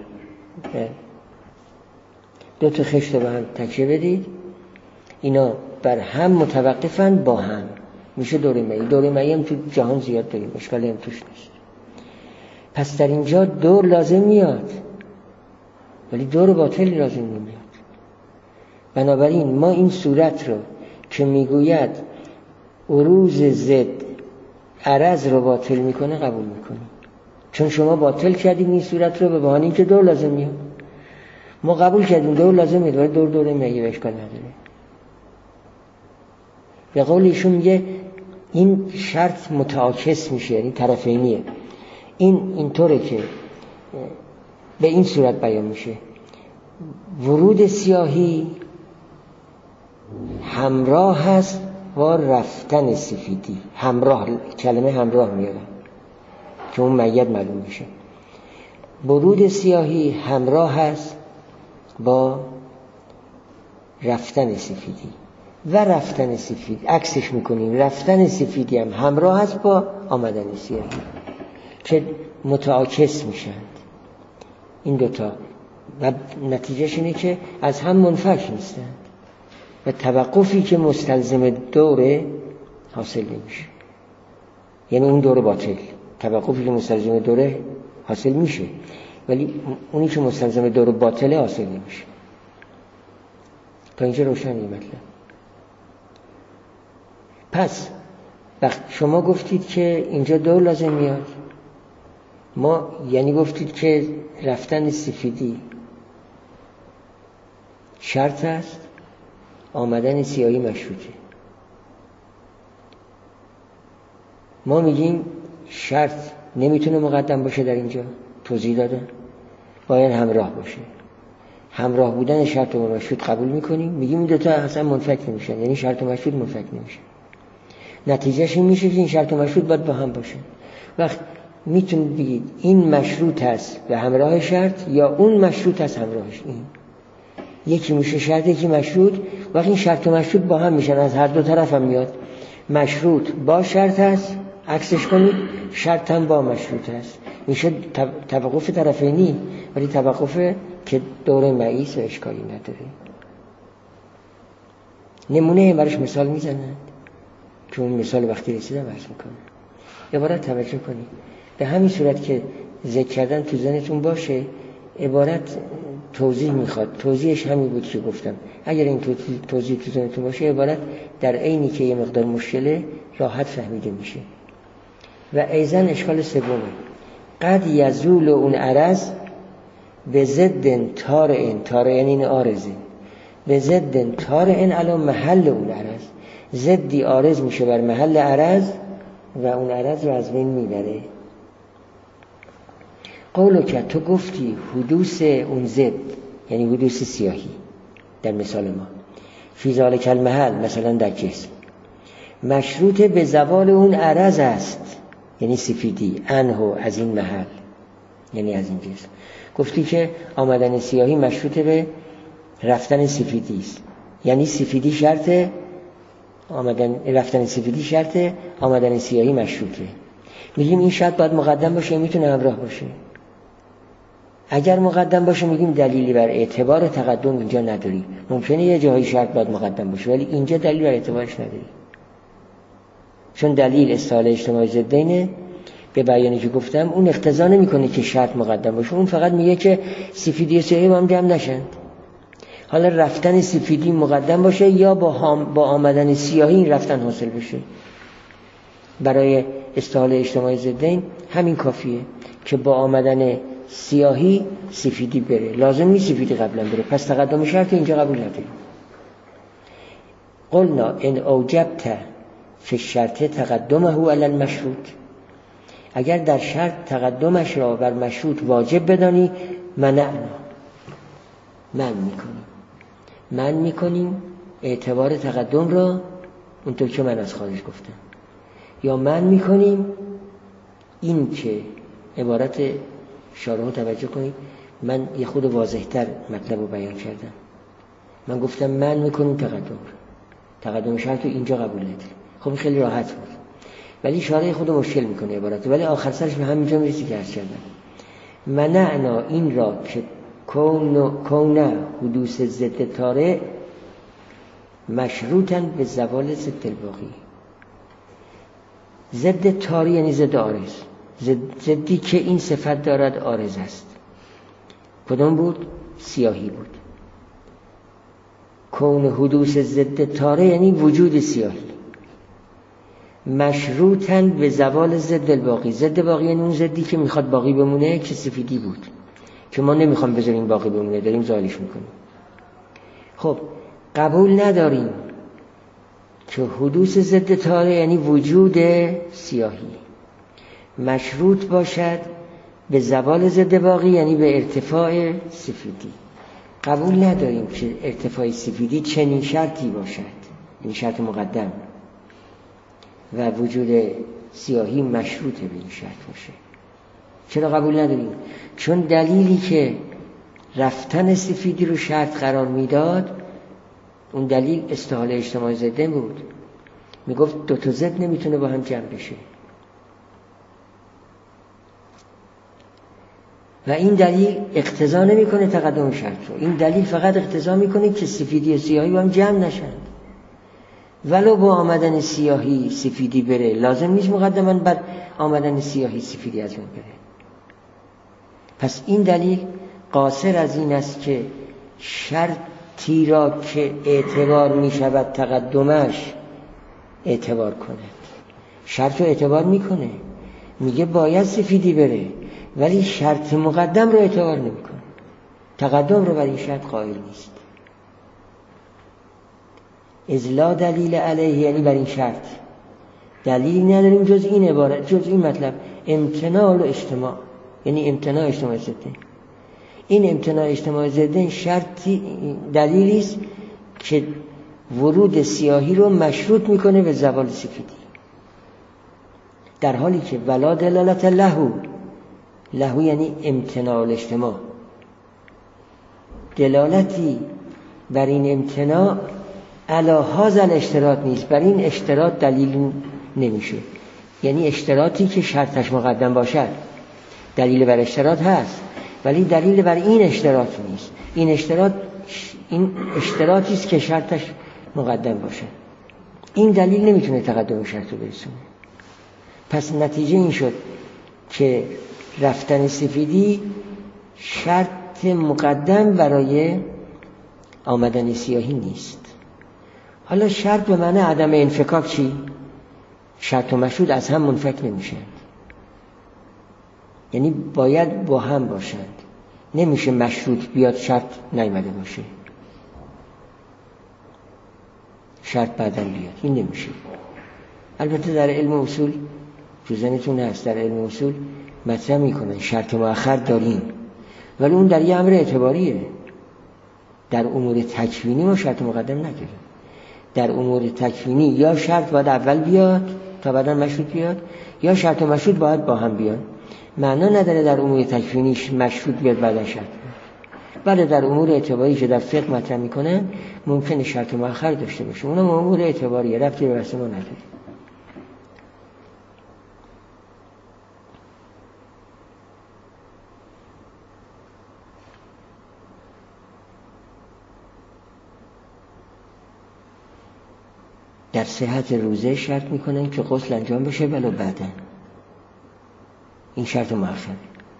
دو تا خشت رو به هم تکیه بدید، اینا بر هم متوقفن با هم، میشه دور معی. دور معی هم تو جهان زیاد داریم، اشکالی هم توش نیست. پس در اینجا دور لازم میاد ولی دور باطلی لازم نمیاد. بنابراین ما این صورت رو که میگوید عروض ضد عرض رو باطل میکنه قبول میکنیم، چون شما باطل کردیم این صورت رو به بهانه اینکه دور لازم میاد. ما قبول کردیم دور لازم میاد ولی دور معی اشکال نداره. به قول ایشون میگه این شرط متعاکس میشه، یعنی طرفینیه. اینطوره که به این صورت بیان میشه: ورود سیاهی همراه هست با رفتن سفیدی. همراه، کلمه همراه میارم که اون معید معلوم میشه. ورود سیاهی همراه هست با رفتن سفیدی و رفتن سفید عکسش میکنیم، رفتن سفیدی هم همراه هست با آمدن سیاهی که متعاکس میشند این دوتا و نتیجهش اینه که از هم منفک نیستند و توقفی که مستلزم دوره حاصل نمیشه. یعنی اون دوره باطل، توقفی که مستلزم دوره حاصل میشه ولی اونی که مستلزم دوره باطله حاصل نمیشه. تا اینجا روشن این مطلب. پس وقت شما گفتید که اینجا دور لازم میاد، ما یعنی گفتید که رفتن سفیدی شرط است، آمدن سیاهی مشروطه. ما میگیم شرط نمیتونه مقدم باشه در اینجا، توضیح دادم، باید همراه باشه. همراه بودن شرط و مشروط قبول میکنیم، میگیم این دوتا اصلا منفک نمیشن، یعنی شرط و مشروط منفک نمیشن. نتیجهش این میشه که این شرط و مشروط باید با هم باشه. وقت میتونید بگید این مشروط هست به همراه شرط یا اون مشروط هست همراهش. این یکی میشه شرط یکی مشروط. وقتی این شرط و مشروط با هم میشن، از هر دو طرف هم میاد، مشروط با شرط هست، عکسش کنید شرط هم با مشروط هست، میشه توقف طرفینی، ولی توقف که دور معیس و اشکالی نداره. نمونه براش مثال میزنند که اون مثال وقتی رسیدم عرض میکنم. عبارت توجه کنید، به همین صورت که ذکر کردن تو ذهنتون باشه. عبارت توضیح میخواد، توضیحش همین بود که گفتم. اگر این توضیح تو ذهنتون باشه، عبارت در عینی که یه مقدار مشکله راحت فهمیده میشه. و ایضاً اشکال سومه: قد یزول اون عرض به ضد طارئن، طارئن این عارضه، به ضد طارئن علی محل اون عرض، ضدی عارض میشه بر محل عرض و اون عرض رو از بین میبره. قولو که تو گفتی حدوث اون ضد، یعنی حدوث سیاهی در مثال ما، فی ذالک المحل، مثلا در جسم، مشروط به زوال اون عرض است، یعنی سفیدی، انهو از این محل، یعنی از این جسم. گفتی که آمدن سیاهی مشروط به رفتن سفیدی است، یعنی سفیدی شرط، رفتن سفیدی شرط، آمدن سیاهی مشروطه. میگیم این شرط باید مقدم باشه، میتونه همراه باشه. اگر مقدم باشه میگیم دلیلی بر اعتبار تقدم اینجا نداری. ممکنه یه جایی شرط باید مقدم باشه ولی اینجا دلیل بر اعتبارش نداری، چون دلیل استحاله اجتماع ضدینه. به بیانی که گفتم اون اقتضا نمیکنه که شرط مقدم باشه، اون فقط میگه که سفیدی و سیاهی با هم جمع نشند. حالا رفتن سفیدی مقدم باشه یا با آمدن سیاهی این رفتن حاصل بشه. برای استحاله اجتماع ضدین همین کافیه که با آمدن سیاهی سفیدی بره، لازم نیست سفیدی قبلا بره، پس تقدم شرط اینجا قبول نداریم. قلنا ان اوجبت فی الشرط تقدمه علی المشروط، اگر در شرط تقدمش را بر مشروط واجب بدانی منعنا، من میکنیم اعتبار تقدم را اونطور که من از خارج گفتم، یا من میکنیم این که عبارت شارحو توجه کنید، من یه خود واضح‌تر مطلب رو بیان کردم. من گفتم من میکنیم تقدم شرط رو اینجا قبول نداره. خب خیلی راحت بود، ولی شارح خود مشکل میکنه عبارت، ولی آخر سرش به همینجا میرسی که عرض کردم. منعنا این را که کون حدوث ضد طارئ مشروطاً به زوال ضد الباقی. ضد طارئ یعنی ضد عارض، ضدی که این صفت دارد عارض است. کدام بود؟ سیاهی بود. کون حدوث ضد طارئ یعنی وجود سیاهی، مشروطاً به زوال ضد الباقی. ضد باقی یعنی اون ضدی که میخواد باقی بمونه که سفیدی بود، که ما نمیخوام بذاریم باقی بمونه، داریم زوالش میکنیم. خب قبول نداریم که حدوث ضد طارئ یعنی وجود سیاهی مشروط باشد به زوال ضد باقی یعنی به ارتفاع سفیدی. قبول نداریم که ارتفاع سفیدی چنین شرطی باشد، این شرط مقدم، و وجود سیاهی مشروط به این شرط باشه. چرا قبول نداریم؟ چون دلیلی که رفتن سفیدی رو شرط قرار میداد، اون دلیل استحاله اجتماع ضده بود. میگفت دو تا ضد نمیتونه با هم جمع بشه، و این دلیل اقتضا نمیکنه تقدم شرط رو. این دلیل فقط اقتضا میکنه که سفیدی و سیاهی با هم جمع نشن. ولو با آمدن سیاهی سفیدی بره، لازم نیست مقدما بر آمدن سیاهی سفیدی از اون بره. پس این دلیل قاصر از این است که شرطی را که اعتبار میشود تقدمش اعتبار کنه. شرط رو اعتبار میکنه، میگه باید سفیدی بره، ولی شرط مقدم رو اعتبار نمیکنه، تقدم رو بر این شرط قائل نیست. اذ لا دلیل علیه یعنی بر این شرط دلیل نداریم جز این عبارت، جز این مطلب، امتناع و اجتماع، یعنی امتناع اجتماع ضده. این امتناع اجتماع ضده شرطی دلیلی است که ورود سیاهی رو مشروط میکنه به زوال سفیدی، در حالی که ولا دلالت له یعنی امتناع الاجتماع، دلالتی بر این امتناع علی هذا الاشتراط نیست، بر این اشتراط دلیل نمیشه. یعنی اشتراطی که شرطش مقدم باشد دلیل بر اشتراط هست، ولی دلیل بر این اشتراط نیست. این اشتراطی است که شرطش مقدم باشد. این دلیل نمیتونه تقدم شرط رو برسونه. پس نتیجه این شد که رفتن سفیدی شرط مقدم برای آمدن سیاهی نیست. حالا شرط به معنی عدم انفکاک چی؟ شرط و مشروط از هم منفک نمیشند، یعنی باید با هم باشند. نمیشه مشروط بیاد شرط نیامده باشه، شرط بعداً بیاد، این نمیشه. البته در علم اصول جزنتون هست، در علم اصول مطرح میکنن شرط مؤخر داریم، ولی اون در یه امر اعتباریه. در امور تکوینی ما شرط مقدم نداریم. در امور تکوینی یا شرط باید اول بیاد تا بعداً مشروط بیاد، یا شرط و مشروط باید با هم بیاد. معنا نداره در امور تکوینیش مشروط بیاد بعداً شرط بیاد. بله در امور اعتباری که در فقه مطرح میکنن ممکنه شرط مؤخر داشته باشه، اونم امور اعتباریه، ربطی به بحث ما نداره. در صحت روزه شرط میکنن که غسل انجام بشه ولو بعداً، این شرط مؤخر.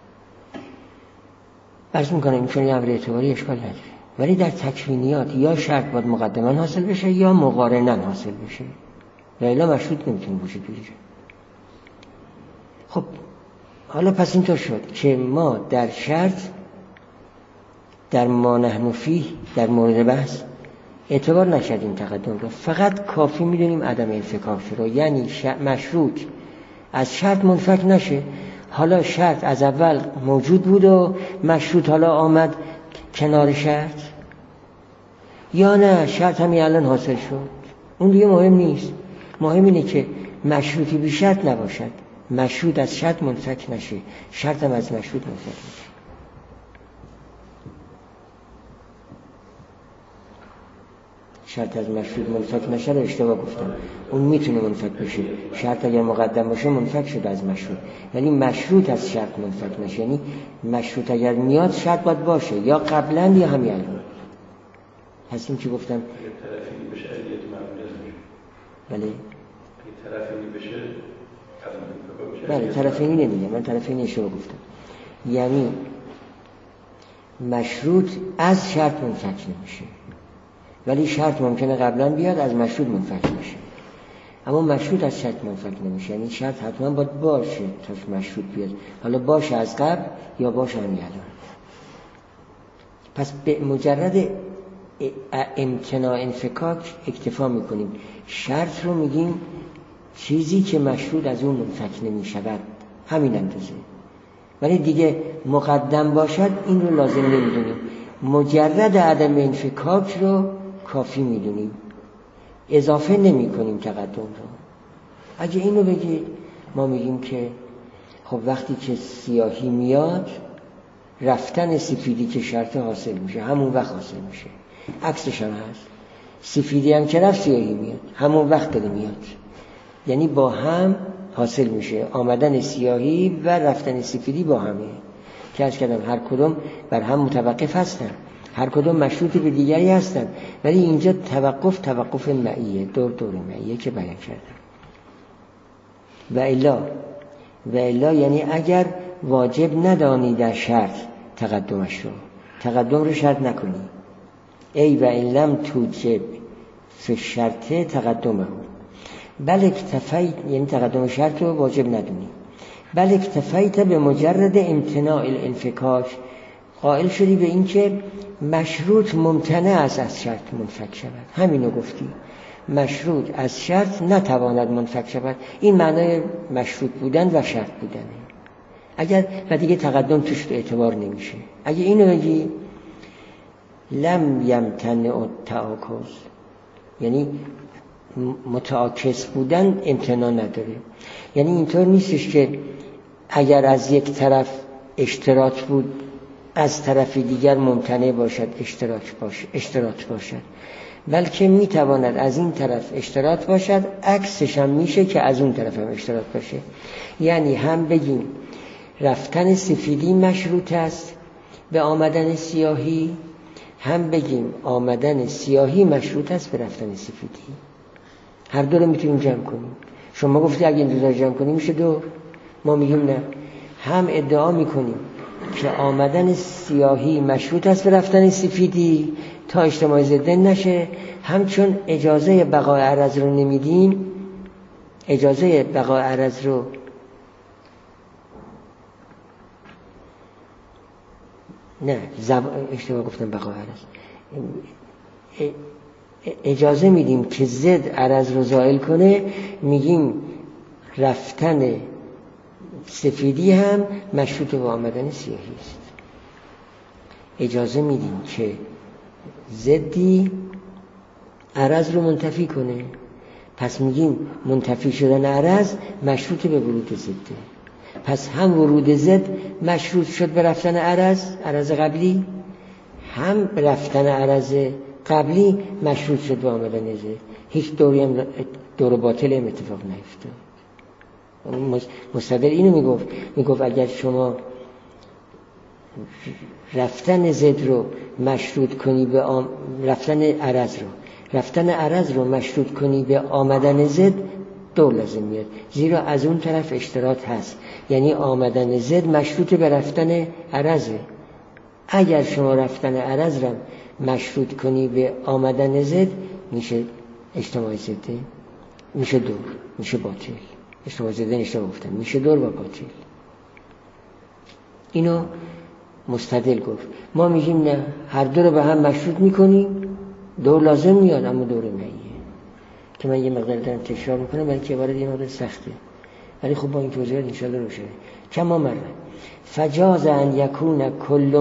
عرض میکنم این چون یه امر اعتباری اشکال نداره، ولی در تکوینیات یا شرط باید مقدما حاصل بشه یا مقارنا حاصل بشه، و الا مشروط نمیتونه وجود بگیره. خب حالا پس اینطور شد که ما در شرط، در ما نحن فیه، در مورد بحث اعتبار نشد تقدم رو، فقط کافی میدونیم عدم انفکاک رو، یعنی مشروط از شرط منفک نشه. حالا شرط از اول موجود بود و مشروط حالا آمد کنار شرط، یا نه شرط همین الان حاصل شد، اون دیگه مهم نیست. مهم اینه که مشروطی بی شرط نباشد، مشروط از شرط منفک نشه، شرط هم از مشروط منفک نشه. شرط از مشروط منفک نشه رو اشتباه گفتم، اون میتونه منفک بشه. شرط اگر مقدم باشه منفک شده از مشروط، ولی مشروط از شرط منفک نشه، یعنی مشروط اگر میاد شرط باید باشه یا قبلا یا همین الان. هستیم چی گفتم؟ اگه طرفینی بشه علیت معمولی میشه. بله طرفینی بشه بله طرفینی نمیگم، من طرفینی اشتباه گفتم. یعنی مشروط از شرط منفک نمیشه، ولی شرط ممکنه قبلا بیاد از مشروط منفک میشه، اما مشروط از شرط منفک نمیشه. یعنی شرط حتما باید باشه تا مشروط بیاد، حالا باشه از قبل یا باشه همین الان. پس به مجرد امتناع انفکاک اکتفا میکنیم، شرط رو میگیم چیزی که مشروط از اون منفک نمیشود، همین اندازه. ولی دیگه مقدم باشد این رو لازم نمیدونیم، مجرد عدم انفکاک رو کافی میدونیم، اضافه نمی کنیم تقدم رو. اگه اینو بگید ما میگیم که خب وقتی که سیاهی میاد رفتن سفیدی که شرط حاصل میشه، همون وقت حاصل میشه. عکسش هم هست، سفیدی هم که رفت سیاهی میاد، همون وقت داره میاد، یعنی با هم حاصل میشه. آمدن سیاهی و رفتن سفیدی با همه که از کردم هر کدوم بر هم متوقف هستن، هر کدوم مشروط به دیگری هستن، ولی اینجا توقف معیه، دور معیه که بیان کردم. و الا یعنی اگر واجب ندانی در شرط تقدمش رو، تقدم رو شرط نکنی. ای و ان لم توجب فی شرط تقدمه، بل اکتفیت، یعنی تقدم شرط رو واجب ندونی، بل اکتفیت به مجرد امتناع الانفکاک، قائل شدی به این که مشروط ممتنع است از شرط منفک شود. همینو گفتی، مشروط از شرط نتواند منفک شود. این معنای مشروط بودن و شرط بودنه. اگر و دیگه تقدم توش اعتبار نمیشه. اگه اینو بگی لم یمتنع التعاکس، یعنی متعاکس بودن امتناع نداره. یعنی اینطور نیستش که اگر از یک طرف اشتراط بود از طرف دیگر ممتنع باشد اشتراط باشد، بلکه میتواند از این طرف اشتراط باشد، عکسش هم میشه که از اون طرف هم اشتراط باشه. یعنی هم بگیم رفتن سفیدی مشروط است به آمدن سیاهی، هم بگیم آمدن سیاهی مشروط است به رفتن سفیدی. هر دو رو میتونیم جمع کنیم. شما گفتی اگه این دو رو جمع کنیم میشه دو، ما میگیم نه، هم ادعا میکنیم که آمدن سیاهی مشروط است به رفتن سفیدی تا اجتماع ضدن نشه، همچون اجازه بقای عرض رو نمیدیم، اجازه بقای عرض رو نه اشتباه گفتم، بقای عرض اجازه میدیم که ضد عرض رو زائل کنه، میگیم رفتن سفیدی هم مشروط به آمدن سیاهی است. اجازه میدیم که ضدی عرض رو منتفی کنه، پس میگیم منتفی شدن عرض مشروط به ورود ضده. پس هم ورود ضد مشروط شد به رفتن عرض قبلی، هم رفتن عرض قبلی مشروط شد به آمدن ضد. هیچ دور باطل هم اتفاق نیفتاد. مستدل اینو میگفت اگر شما رفتن ضد رو مشروط کنی به رفتن عرض رو مشروط کنی به آمدن ضد، دو لازم میاد، زیرا از اون طرف اشتراط هست، یعنی آمدن ضد مشروط به رفتن عرضه. اگر شما رفتن عرض رو مشروط کنی به آمدن ضد میشه اجتماع ضده، میشه دور، میشه باطل. اجتماع ضدن اشتباه گفتم، میشه دور و باطل. اینو مستدل گفت. ما میگیم نه، هر دو رو به هم مشروط میکنیم دور لازم میاد اما دور معیه که من یه مقدار دارم تکرار میکنم برای که عبارت یه مقدار سخته ولی خب با این توضیحات انشاءالله روشنه. کما مره فجاز ان یکون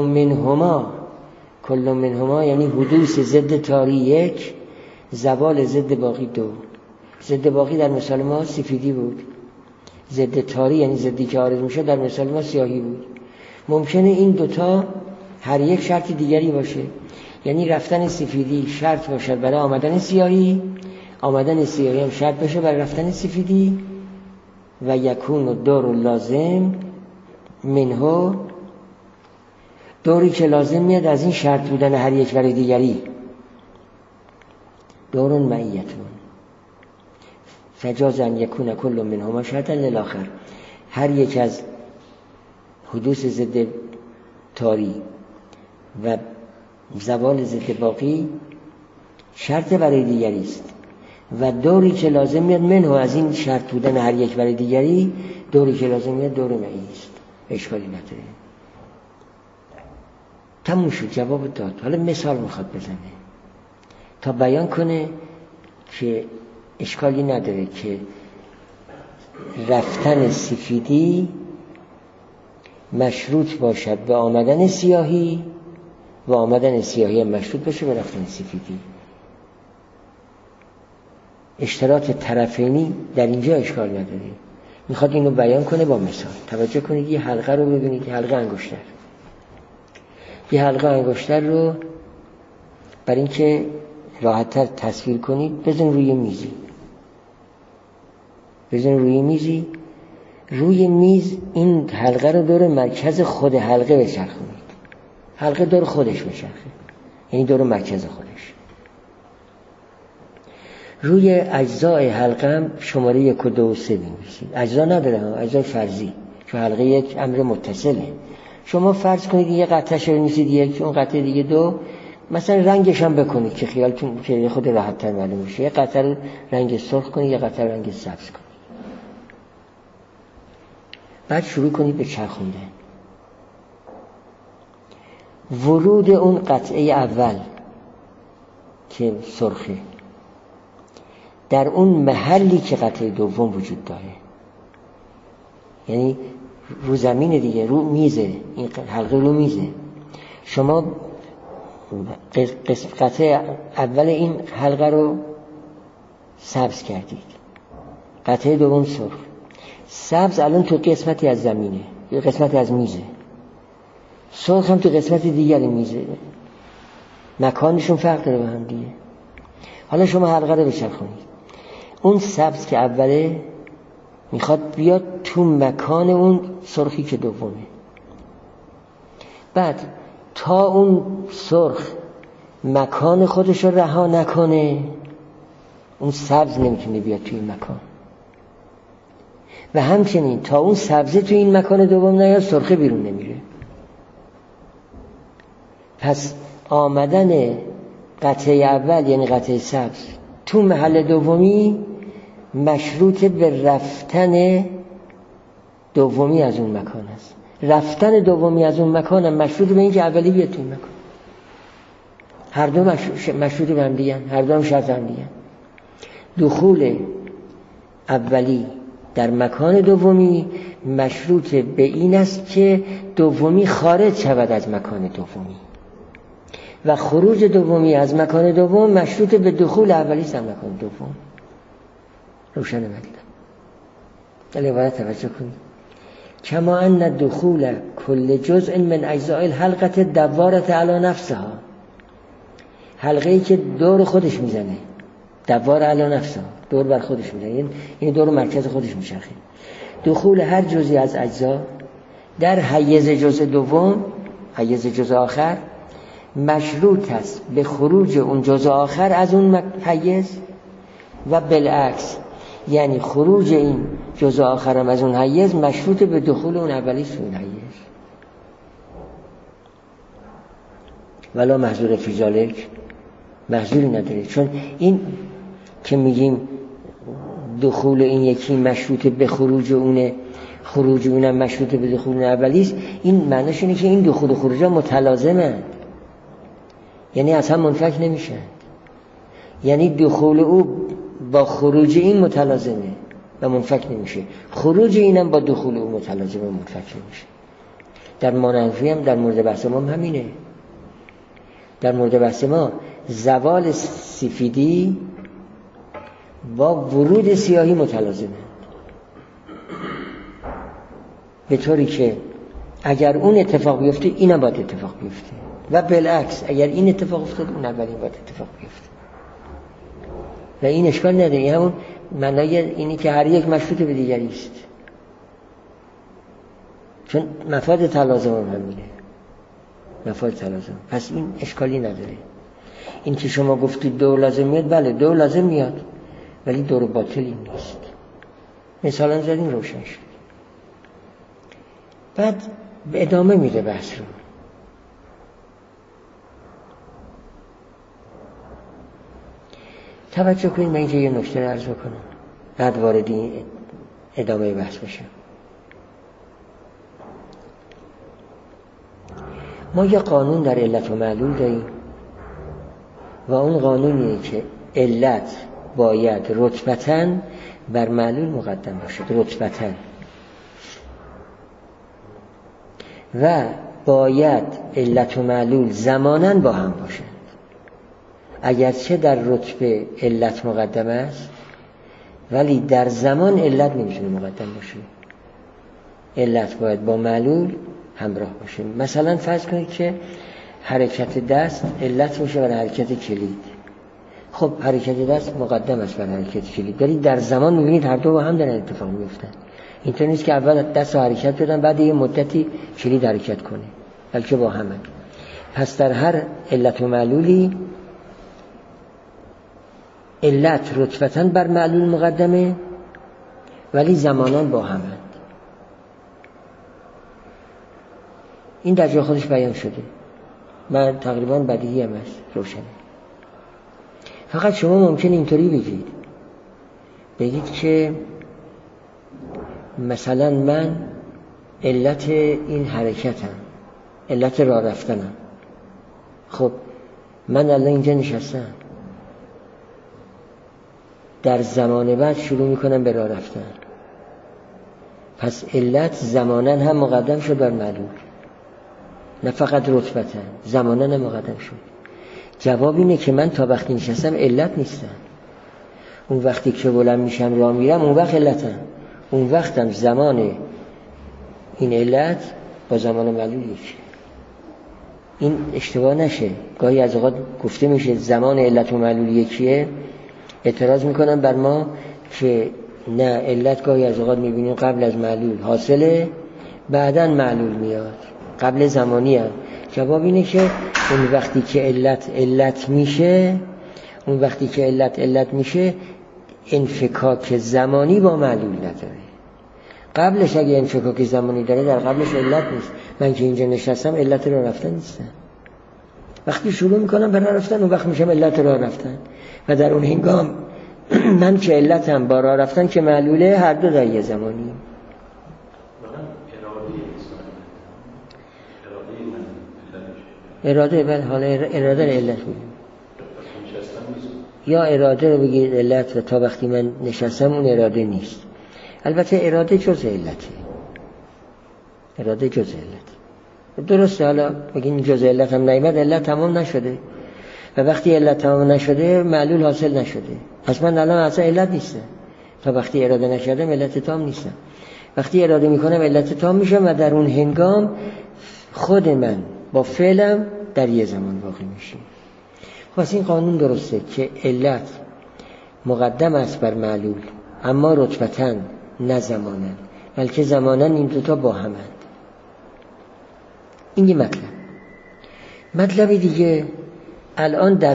کل منهما یعنی حدوث ضد تاری یک، زوال ضد باقی دو. ضد باقی در مثال ما سفیدی بود، ضد تاری یعنی ضدی که عارض میشه در مثال ما سیاهی بود. ممکنه این دوتا هر یک شرط دیگری باشه، یعنی رفتن سفیدی شرط باشد برای آمدن سیاهی، آمدن سیاهی هم شرط باشه برای رفتن سفیدی. و یکون دور لازم منه، دوری که لازم میاد از این شرط بودن هر یک برای دیگری. دورون معیتون فجاز ان یکون کل منهما شرطا للآخر، هر یک از حدوث ضد تاری و زوال ضد باقی شرط برای دیگری است و دوری که لازم میاد منه از این شرط بودن هر یک برای دیگری، دوری که لازم میاد دور معی است. اشکالی نداره. تموم شد، جواب داد. حالا مثال میخواد بزنه تا بیان کنه که اشکالی نداره که رفتن سفیدی مشروط باشد به آمدن سیاهی و آمدن سیاهی مشروط باشه به رفتن سفیدی. اشتراط طرفینی در اینجا اشکال نداره. میخواد اینو بیان کنه با مثال. توجه کنید، یه حلقه رو ببینید، یه حلقه انگشتر. یه حلقه انگشتر رو برای اینکه راحت‌تر تصویر کنید بزن روی میزی. روی میز این حلقه رو دور مرکز خود حلقه بچرخونید. حلقه دور خودش بچرخه، یعنی دور مرکز خودش. روی اجزای حلقه هم شماره 1 و 2 و 3 بنویسید. اجزا نداره، اجزای فرضی، چون حلقه یک امر متصله. شما فرض کنید یه قطعه رو بنویسید یک، اون قطعه دیگه دو، مثلا رنگش هم بکنید که خیالتون که خود راحت‌تر معلوم بشه. یه قطعه رو رنگ سرخ کنید، یه قطعه رو رنگ سبز کنید. بعد شروع کنید به چرخوندن. ورود اون قطعه اول که سرخه در اون محلی که قطعه دوم وجود داره، یعنی رو زمین دیگه، رو میزه، این حلقه رو میزه. شما قطعه اول این حلقه رو سبز کردید، قطعه دوم سرخ. سبز الان تو قسمتی از زمینه، یه قسمتی از میزه. سرخ هم تو قسمت دیگری میزه. مکانشون فرق داره با هم دیگه. حالا شما حلقه رو بچرخونید. اون سبز که اوله میخواد بیاد تو مکان اون سرخی که دومه. بعد تا اون سرخ مکان خودش رو رها نکنه، اون سبز نمیتونه بیاد تو این مکان. و همچنین تا اون سبزه تو این مکان دوم نیاد، سرخه بیرون نمیره. پس آمدن قطعه اول یعنی قطعه سبز تو محل دومی مشروط به رفتن دومی از اون مکان است. رفتن دومی از اون مکان هم مشروط به اینکه اولی بیاد تو این مکان. هر دو مشروط به هم دیگه، هر دو هم شرط هم دیگه. دخول اولی در مکان دومی مشروط به این است که دومی خارج شود از مکان دومی و خروج دومی از مکان دوم مشروط به دخول اولی در مکان دوم. روشن مطلب. در عبارت توجه کنید. کما ان دخول کل جزء من اجزاء الحلقه دواره علی نفسها، حلقه‌ای که دور خودش میزنه، دوار علی نفسها، دور بر خودش میزنه، یعنی دور مرکز خودش میچرخه. دخول هر جزئی از اجزا در حیز جزء دوم، حیز جزء آخر، مشروط است به خروج اون جزء آخر از اون حیز و بالعکس، یعنی خروج این جزء آخر هم از اون حیز مشروط به دخول اون اولی تو اون حیز. ولا محظور فی ذلک، محظوری نداره. چون این که میگیم دخول این یکی مشروط به خروج اونه، خروج اونم مشروط به دخول اون اولیست، این معنیش اینه که این دخول و خروج ها متلازمه، یعنی از هم منفک نمیشن. یعنی دخول او با خروج این متلازمه و منفک نمیشه، خروج اینم با دخول او متلازمه و منفک نمیشه. در منافی هم در مورد بحث ما همینه. در مورد بحث ما زوال سفیدی با ورود سیاهی متلازمه، به طوری که اگر اون اتفاق بیفته اینم باید اتفاق بیفته و بالعکس اگر این اتفاق افتاد اون اولین باید اتفاق بیفته و این اشکال نداره. این همون معنای اینی که هر یک مشروط به دیگری است، چون مفاد تلازم هم همینه، مفاد تلازم. پس این اشکالی نداره. این که شما گفتید دو لازم میاد، بله دو لازم میاد ولی دور باطلی نیست. مثلا زدیم روشن شد. بعد به ادامه میده بحث رو. توجه کنید، من اینجا یه نکته رو عرض کنم بعد وارد ادامه بحث بشم. ما یه قانون در علت و معلول داریم و اون قانونیه که علت باید رتبتاً بر معلول مقدم باشد، رتبتاً، و باید علت و معلول زماناً با هم باشند. اگرچه در رتبه علت مقدم است ولی در زمان علت نمیتونه مقدم باشه. علت باید با معلول همراه باشه. مثلا فرض کنید که حرکت دست علت میشه برای حرکت کلید. خب حرکت دست مقدم است برای حرکت کلید، ولی در زمان میبینید هر دو با هم دارن اتفاق میفتن. اینطور نیست که اول دست رو حرکت بدن بعد یه مدتی کلید حرکت کنه، بلکه با همه. پس در هر علت و معلولی علت رتبتاً بر معلول مقدمه ولی زماناً با همند. این در جای خودش بیان شده و تقریباً بدیهی هم است، روشنه. فقط شما ممکن اینطوری بگید که مثلا من علت این حرکتم، علت راه رفتنم. خب من الان اینجا نشستم، در زمان بعد شروع میکنم به راه رفتن، پس علت زماناً هم مقدم شد بر معلول، نه فقط رتبتاً، زماناً هم مقدم شد. جواب اینه که من تا وقتی نشستم علت نیستم. اون وقتی که بلند میشم راه میرم اون وقت علتم. اون وقتم زمان این علت با زمان معلول یکیه. این اشتباه نشه. گاهی از اوقات گفته میشه زمان علت و معلول یکیه، اعتراض میکنن بر ما که نه، علت گاهی از اوقات میبینیم قبل از معلول حاصله بعداً معلول میاد، قبل زمانی هم. جواب اینه که اون وقتی که علت میشه، اون وقتی که علت میشه انفکاک زمانی با معلول نداره. قبلش اگه انفکاک زمانی داره در قبلش علت نیست. من که اینجا نشستم علت راه رفتن نیستم. وقتی شروع میکنم به راه رفتن اون وقت میشم علت راه رفتن و در اون هنگام من که علتم با راه رفتن که معلوله، هر دو در یه زمانی. اراده بله، حالا اراده رو علت بگیم یا اراده رو بگید علت و تا وقتی من نشستم اون اراده نیست. البته اراده جز علته، اراده جز علت درسته. حالا بگیم جز علت هم نیامد، علت تمام نشده و وقتی علت تمام نشده معلول حاصل نشده، پس من الان اصلا علت نیستم. تا وقتی اراده نکردم علت تام نیستم. وقتی اراده میکنم علت تام میشم و در اون هنگام خود من با فعلم در یه زمان واقع میشیم. خب این قانون درسته که علت مقدم است بر معلول اما رتبتاً نه زماناً، بلکه زماناً این دوتا با همند. این یه مطلب دیگه. الان در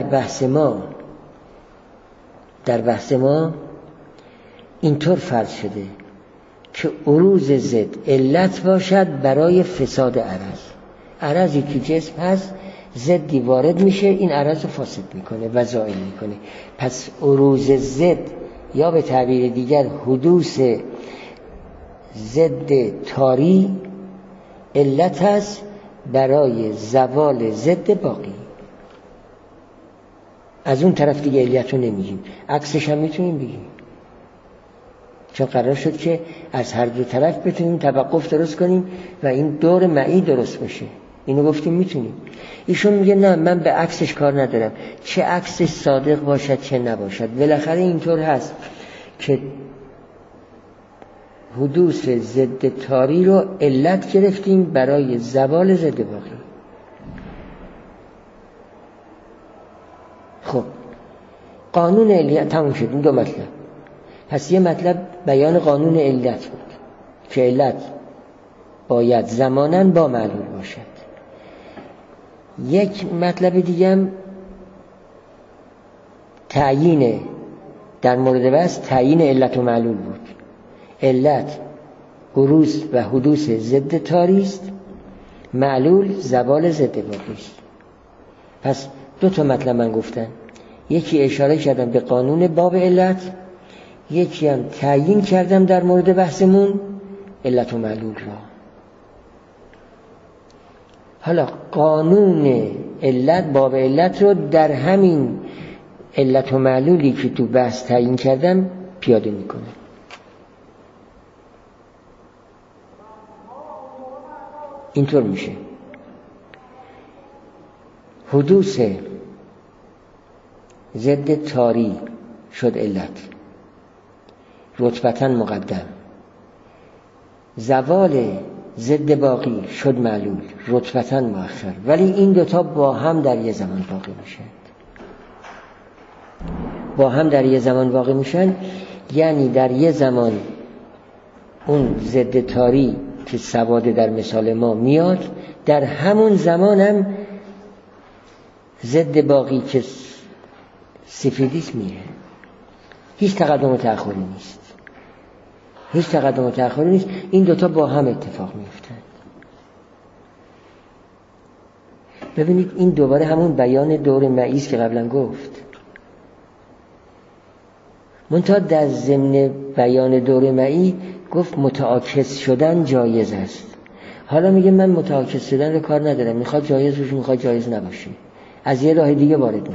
بحث ما اینطور فرض شده که عروض ضد علت باشد برای فساد عرضی که جسم هست ضدی وارد میشه این عرض رو فاسد میکنه و زائل میکنه. پس عروض ضد یا به تعبیر دیگر حدوث ضد طاری علت هست برای زوال ضد باقی. از اون طرف دیگه علت رو نمیگیم، عکسش هم میتونیم بگیم، چون قرار شد که از هر دو طرف بتونیم توقف درست کنیم و این دور معی درست بشه. اینو گفتیم میتونیم. ایشون میگه نه، من به عکسش کار ندارم، چه عکسش صادق باشد چه نباشد، بالاخره اینطور هست که حدوث ضد تاری رو علت گرفتیم برای زوال ضد باقی. خب قانون علت تموم شد. این دو مطلب. پس یه مطلب بیان قانون علت بود که علت باید زماناً با معلول باشد. یک مطلب دیگه هم تعیین در مورد بس تعیین علت و معلول بود. علت بروز و حدوث ضد تاری است، معلول زوال ضد باقی است. پس دو تا مطلب من گفتن، یکی اشاره کردم به قانون باب علت، یکی هم تعیین کردم در مورد بحثمون علت و معلول را. حالا قانون علت باب علت رو در همین علت و معلولی که تو بحث تعیین کردم پیاده میکنه. اینطور میشه حدوث ضد تاری شد علت، رتبتاً مقدم. زوال ضد باقی شد معلول، رتبتاً مؤخر. ولی این دوتا با هم در یه زمان باقی میشن. با هم در یه زمان باقی میشن یعنی در یه زمان اون ضد تاری که سواد در مثال ما میاد، در همون زمان هم ضد باقی که سفیدیست میره. هیچ تقدم و تأخری نیست. هیچ تقدم و تأخری نیست. این دوتا با هم اتفاق میفتن. ببینید این دوباره همون بیان دور معی است که قبلا گفت. منتها در ضمن بیان دور معی گفت متعاکس شدن جایز است. حالا میگه من متعاکس شدن رو کار ندارم، میخواد جایز باشه میخواد جایز نباشه. از یه راه دیگه وارد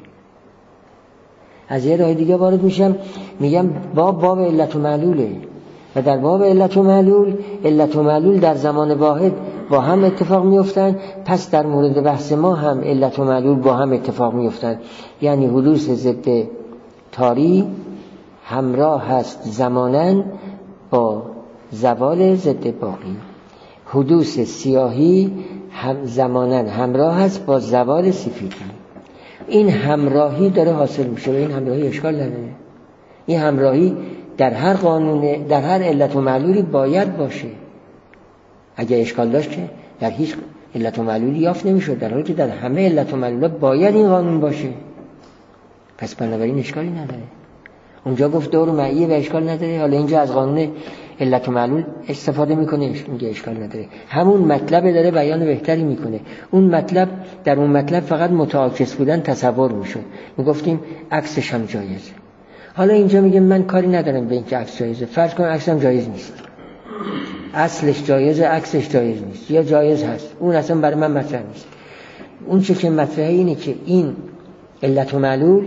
میشم. میگم باب علت و معلوله و در باب علت و معلول در زمان واحد با هم اتفاق میفتن. پس در مورد بحث ما هم علت و معلول با هم اتفاق میفتن. یعنی حدوث ضد تاری همراه هست زماناً با زوال ضد باقی. حدوث سیاهی زماناً همراه هست با زوال سفیدی. این همراهی داره حاصل میشه و این همراهی اشکال نداره. این همراهی در هر قانون، در هر علت و معلولی باید باشه. اگه اشکال داشت که در هیچ علت و معلولی یافت نمیشد، در حالی که در همه علت و معلولا باید این قانون باشه. پس بنابراین اشکالی نداره. اونجا گفت دور معیه و اشکال نداره، حالا اینجا از قانون علت و معلول استفاده میکنه، میگه اشکال نداره. همون مطلب داره بیان بهتری میکنه. اون مطلب در اون مطلب فقط متعاکس بودن تصور میشد، میگفتیم عکسش هم جایزه. حالا اینجا میگه من کاری ندارم به اینکه عکس جایزه. فرض کن عکس هم جایز نیست، اصلش جایزه عکسش جایز نیست، یا جایز هست، اون اصلا برای من مطرح نیست. اون چه که مطرحه اینه که این علت و معلول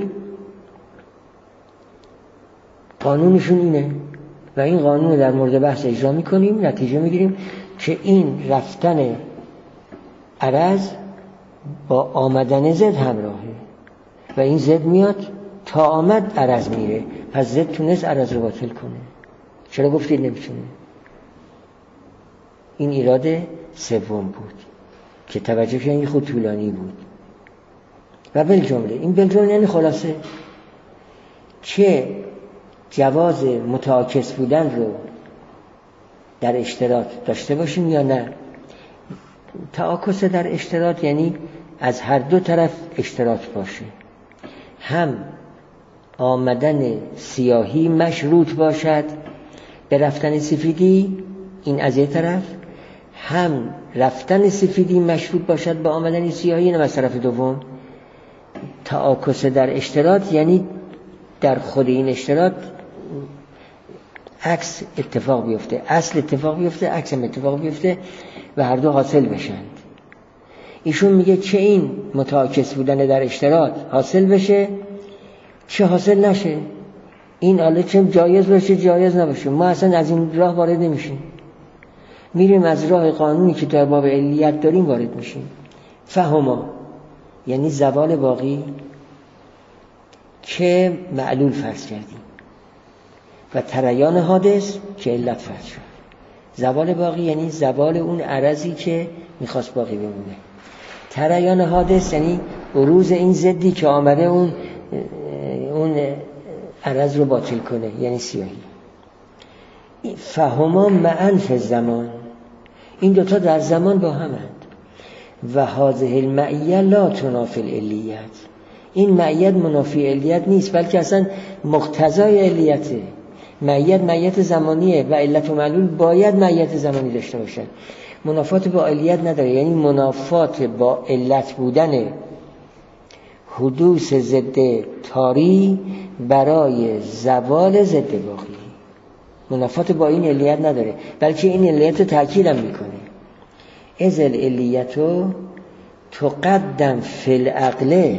قانونشون اینه و این قانون در مورد بحث اجرا میکنیم، نتیجه میگیریم که این رفتن عرض با آمدن زد همراهه و این زد میاد تا آمد عرض میره. پس زد تونست عرض رو باطل کنه. چرا گفتید نمیتونه؟ این ایراد سوم بود که توجه کنید خود طولانی بود. و بالجمله این بالجمله یعنی خلاصه که جواز متعاکس بودن رو در اشتراط داشته باشیم یا نه. تعاکس در اشتراط یعنی از هر دو طرف اشتراط باشه، هم آمدن سیاهی مشروط باشد به رفتن سفیدی، این از یه طرف، هم رفتن سفیدی مشروط باشد به آمدن سیاهی، این از طرف دوم. تعاکس در اشتراط یعنی در خود این اشتراط عکس اتفاق بیفته، اصل اتفاق بیفته، عکس هم اتفاق بیفته و هر دو حاصل بشند. ایشون میگه چه این متعاکس بودن در اشتراط حاصل بشه چه حاصل نشه، این حالا چه جایز باشه جایز نباشه، ما اصلا از این راه وارد نمیشیم، میریم از راه قانونی که در باب علیت داریم وارد میشیم. فهما یعنی زوال باقی که معلول فرض کردیم و تریان حادث که علت فرض شد. زوال باقی یعنی زوال اون عرضی که میخواست باقی بمونه. تریان حادث یعنی بروز این ضدی که آمده اون عرض رو باطل کنه، یعنی سیاهی. فهما معا فی الزمان، این دوتا در زمان با همند. و هذه المعیه لا تنافی العلیت، این معیت منافی علیت نیست بلکه اصلا مقتضای علیته. معیت زمانیه و علت و معلول باید معیت زمانی داشته باشن، منافات با علیت نداره. یعنی منافات با علت بودن حدوث ضد تاری برای زوال ضد باقی، منافات با این علیت نداره، بلکه این علیت رو تأکید هم میکنه. از العلیتو تقدم فی العقل،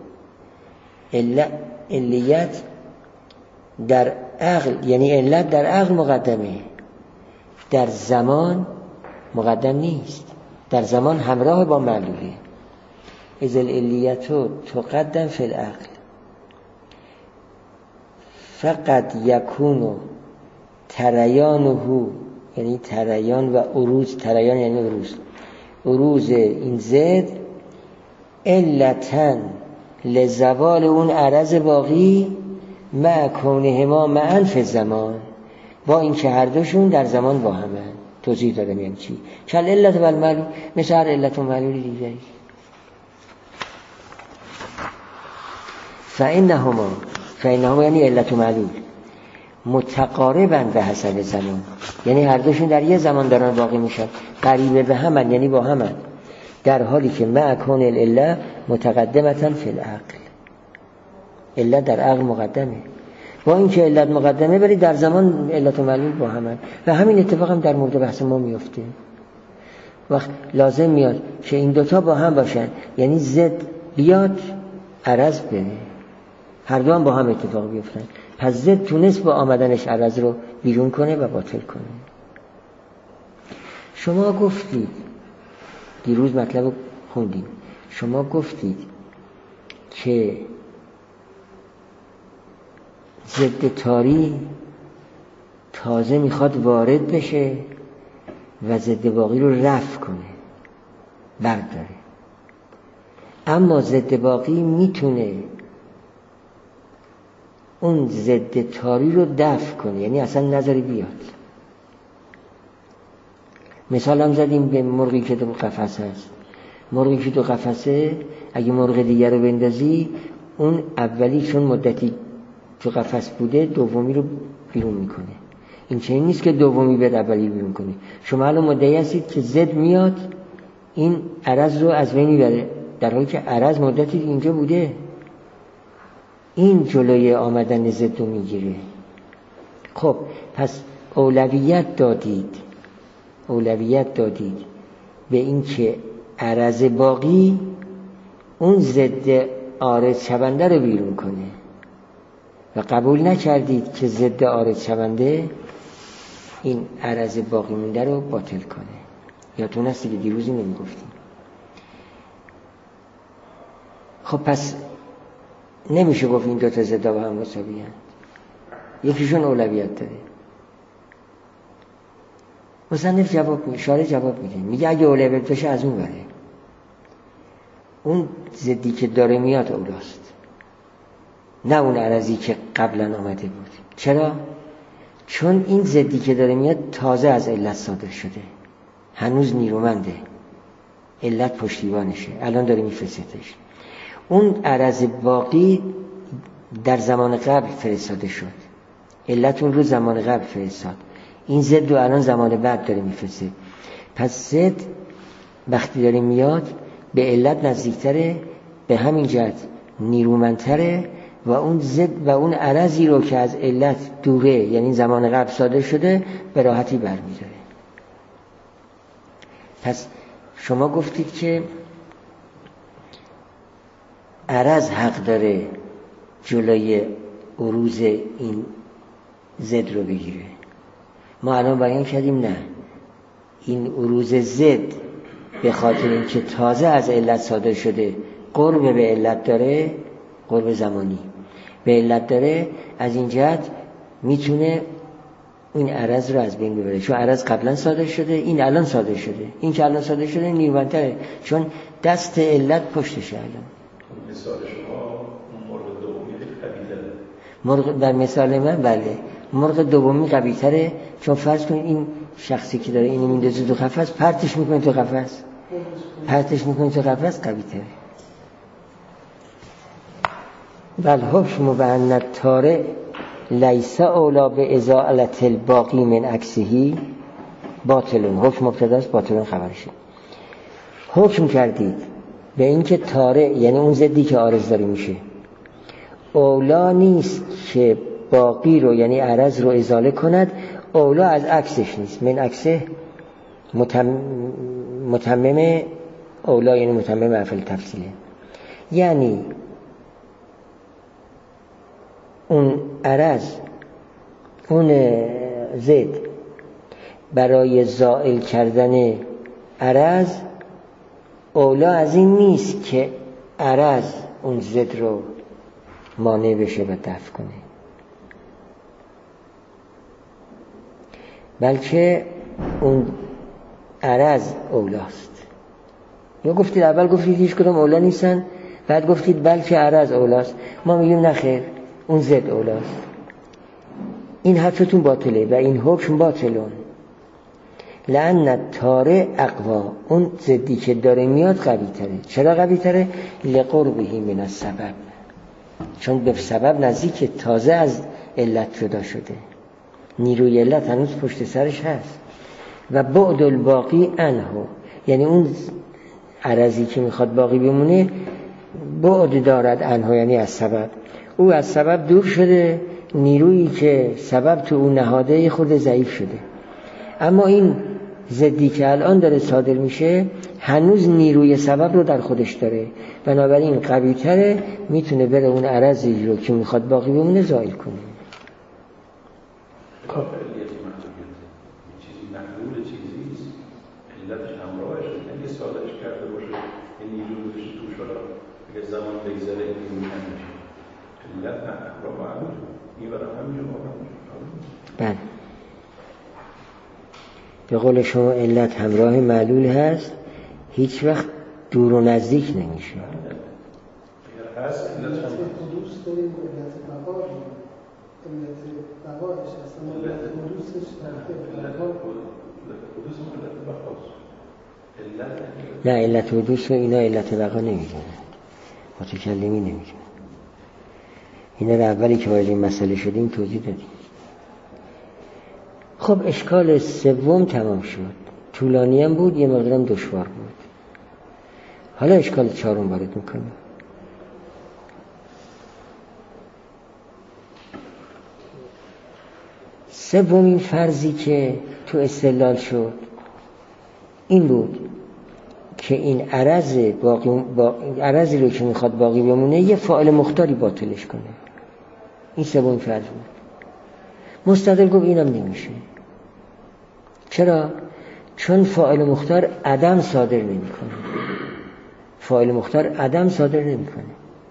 علیت در عقل یعنی علت در عقل مقدمه، در زمان مقدم نیست، در زمان همراه با معلوله. از العلیتو تقدم فی العقل فقط یکونو تریانه، یعنی تریان و عروض، تریان یعنی عروض این زد علتن لزوال اون عرض باقی مع کونهما معا فی الزمان، با این که هر دوشون در زمان با همن. توضیح دادم یعنی چی؟ کل علت و المعلول، مثل هر علت و معلول دیگری. فإنهما یعنی علت و معلول متقاربن به حسب زمان، یعنی هر دوشون در یه زمان دارن باقی میشن، قریبه به همن یعنی با همن، در حالی که مع کون العله متقدمتا فی العقل، علت در عقل مقدمه، با این که علت مقدمه ولی در زمان علت و معلول با همن. و همین اتفاق هم در مورد بحث ما میفته. وقت لازم میاد که این دوتا با هم باشن، یعنی ضد بیاد عرض بره، هر دو هم با هم اتفاق بیفتن، پس ضد تونست با آمدنش عرض رو بیرون کنه و باطل کنه. شما گفتید دیروز مطلب رو خوندیم، شما گفتید که ضد تاری تازه میخواد وارد بشه و ضد باقی رو رفع کنه، برداره، اما ضد باقی میتونه اون ضد تاری رو دفع کنه، یعنی اصلا نظری بیاد. مثال هم زدیم به مرغی که تو قفس هست. مرغی که تو قفسه اگه مرغ دیگر رو بندازی، اون اولی چون مدتی تو قفس بوده دومی رو بیرون میکنه. این چنین نیست که دومی بیاد اولی بیرون کنه. شما الان مدعی هستید که ضد میاد این عرض رو از بین میبره، در حالی که عرض مدتی اینجا بوده. این جلوی آمدن ضد رو میگیره. خب پس اولویت دادید به این که عرض باقی اون ضد عارض شونده رو بیرون کنه و قبول نکردید که ضد عارض شونده این عرض باقی مونده رو باطل کنه. یادتون هست که دیروزی نمیگفتیم. خب پس نمیشه گفت این دو تا ضد با هم مساوی هستند، یکیشون اولویت داره. مصنف شارح جواب میده، میگه اگه اولویت بشه از اون بره، اون ضدی که داره میاد اولاست، نه اون عرضی که قبلا آمده بود. چرا؟ چون این ضدی که داره میاد تازه از علت صادر شده، هنوز نیرومنده، علت پشتیبانشه، الان داره میفرستش. اون عرض باقی در زمان قبل فرستاده شد، علت اون رو زمان قبل فرستاد، این ضد رو الان زمان بعد داره میفرسته. پس ضد وقتی داره میاد به علت نزدیکتره، به همین جهت نیرومندتره و اون ضد و اون عرضی رو که از علت دوره یعنی زمان قبل صادر شده به راحتی برمی‌داره. پس شما گفتید که عرض حق داره جلوی عروض این ضد رو بگیره. ما الان بیان کردیم نه، این عروض ضد به خاطر اینکه تازه از علت صادر شده قرب به علت داره، قرب زمانی به علت داره، از این جهت میتونه این عرض رو از بین ببره، چون عرض قبلا صادر شده، این الان صادر شده، این که الان صادر شده نیرومندتره چون دست علت پشتشه. الان مثال شما مرغ دومی قوی‌تره. مرغ در مثال من بله مرغ دومی قوی‌تره، چون فرض کنید این شخصی که داره اینو میندازه تو قفس، پرتش میکنه تو قفس، قوی‌تره. بل حکم بأن الطارئ لیس اولا به ازالت الباقی من عکسه باطلون. حکم مبتداست، باطلون خبرشه. حکم کردید به اینکه طارئ یعنی اون ضدی که عارض داره میشه اولا نیست که باقی رو یعنی عرض رو ازاله کند، اولا از عکسش نیست. من عکسه متمم اولا یعنی متمم افعال تفصیله، یعنی اون عرض اون ضد برای زائل کردن عرض اولا از این نیست که عرض اون ضد رو مانع بشه و دفع کنه، بلکه اون عرض اولاست. یا گفتید اول گفتید هیچ کدوم اولا نیستن، بعد گفتید بلکه عرض اولاست. ما میگیم نخیر، اون ضد اولاست. این حرفتون باطله و این حکم باطلون. لأن الطارئ اقوا، اون ضدی که داره میاد قوی تره. چرا قوی تره؟ لقربه من السبب، چون به سبب نزدیک، تازه از علت جدا شده، نیروی علت هنوز پشت سرش هست. و بعد الباقی عنه، یعنی اون عرضی که میخواد باقی بمونه بعد دارد عنه، یعنی از سبب. او از سبب دور شده، نیرویی که سبب تو اون نهاده خود ضعیف شده. اما این ضدی که الان داره صادر میشه هنوز نیروی سبب رو در خودش داره، بنابراین قوی تره، میتونه بره اون عرضی رو که میخواد باقی بمونه زائل کنه. چیزی محلول چیزیست، علتش همراهش اگه صادرش کرده باشه این نیرویش توش حالا اگه زمان بگذره این نیروی نمیشه، علت همراه معلول میبرم همینجا بله، به قول شما علت همراه معلول هست، هیچ وقت دور و نزدیک نمیشه. اگر هست علت حدوث داریم، علت بقا علت بقایش هست، اما علت حدوثش نه علت حدوث و اینا علت بقا نمیدونه، متکلمی نمیدونه. اینا رو اولی که وارد این مسئله شدیم توضیح دادیم. خب اشکال سوم تمام شد، طولانی هم بود، یه مقدارم دشوار بود. حالا اشکال چهارم وارد میکنیم. سومین فرضی که تو استدلال شد این بود که این عرضی رو که میخواد باقی بمونه یه فاعل مختاری باطلش کنه. این سومین فرض بود. مستدل گفت اینم نمیشه. چرا؟ چون فاعل مختار عدم صادر نمیکنه. فاعل مختار عدم صادر نمیکنه.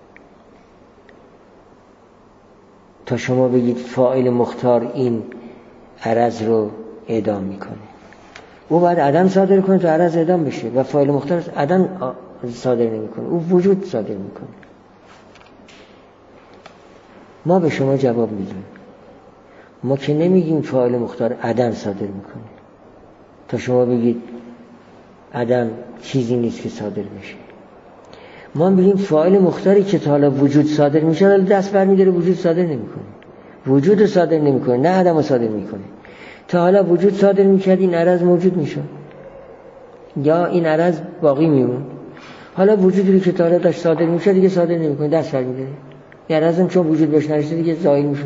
تا شما بگید فاعل مختار این عرض رو اعدام میکنه، او باید عدم صادر کنه تا عرض اعدام بشه، و فاعل مختار عدم صادر نمیکنه، او وجود صادر میکنه. ما به شما جواب میدیم، ما که نمیگیم فاعل مختار عدم صادر میکنه تا شما بگید عدم چیزی نیست که صادر میشه. ما میگیم فاعل مختاری که تا حالا وجود صادر میشه حالا دست برمی‌داره وجود صادر نمیکنه، وجود رو صادر نمیکنه، نه عدم رو صادر میکنه. تا حالا وجود صادر میکرد این عرض موجود میشد یا این عرض باقی میمون. حالا وجودی که تا حالا داشت صادر میشه دیگه صادر نمیکنه، دست برمی‌داره. این عرض هم چون وجود بهش نرسید دیگه زائل میشه.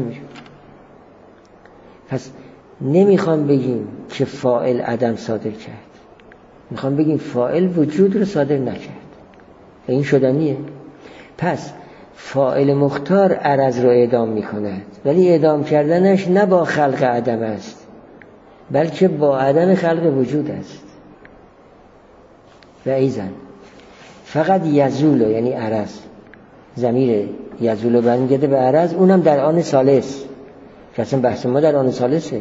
پس نمیخوام بگیم که فاعل عدم صادر کرد، میخوام بگیم فاعل وجود رو صادر نکرد. این شدنیه. پس فاعل مختار عرض رو اعدام میکند، ولی اعدام کردنش نه با خلق عدم است بلکه با عدم خلق وجود است. و ایزن فقط یزولو یعنی عرض، ضمیر یزولو برمیگرده به عرض، اونم در آن ثالث که اصلا بحث ما در آن ثالثه.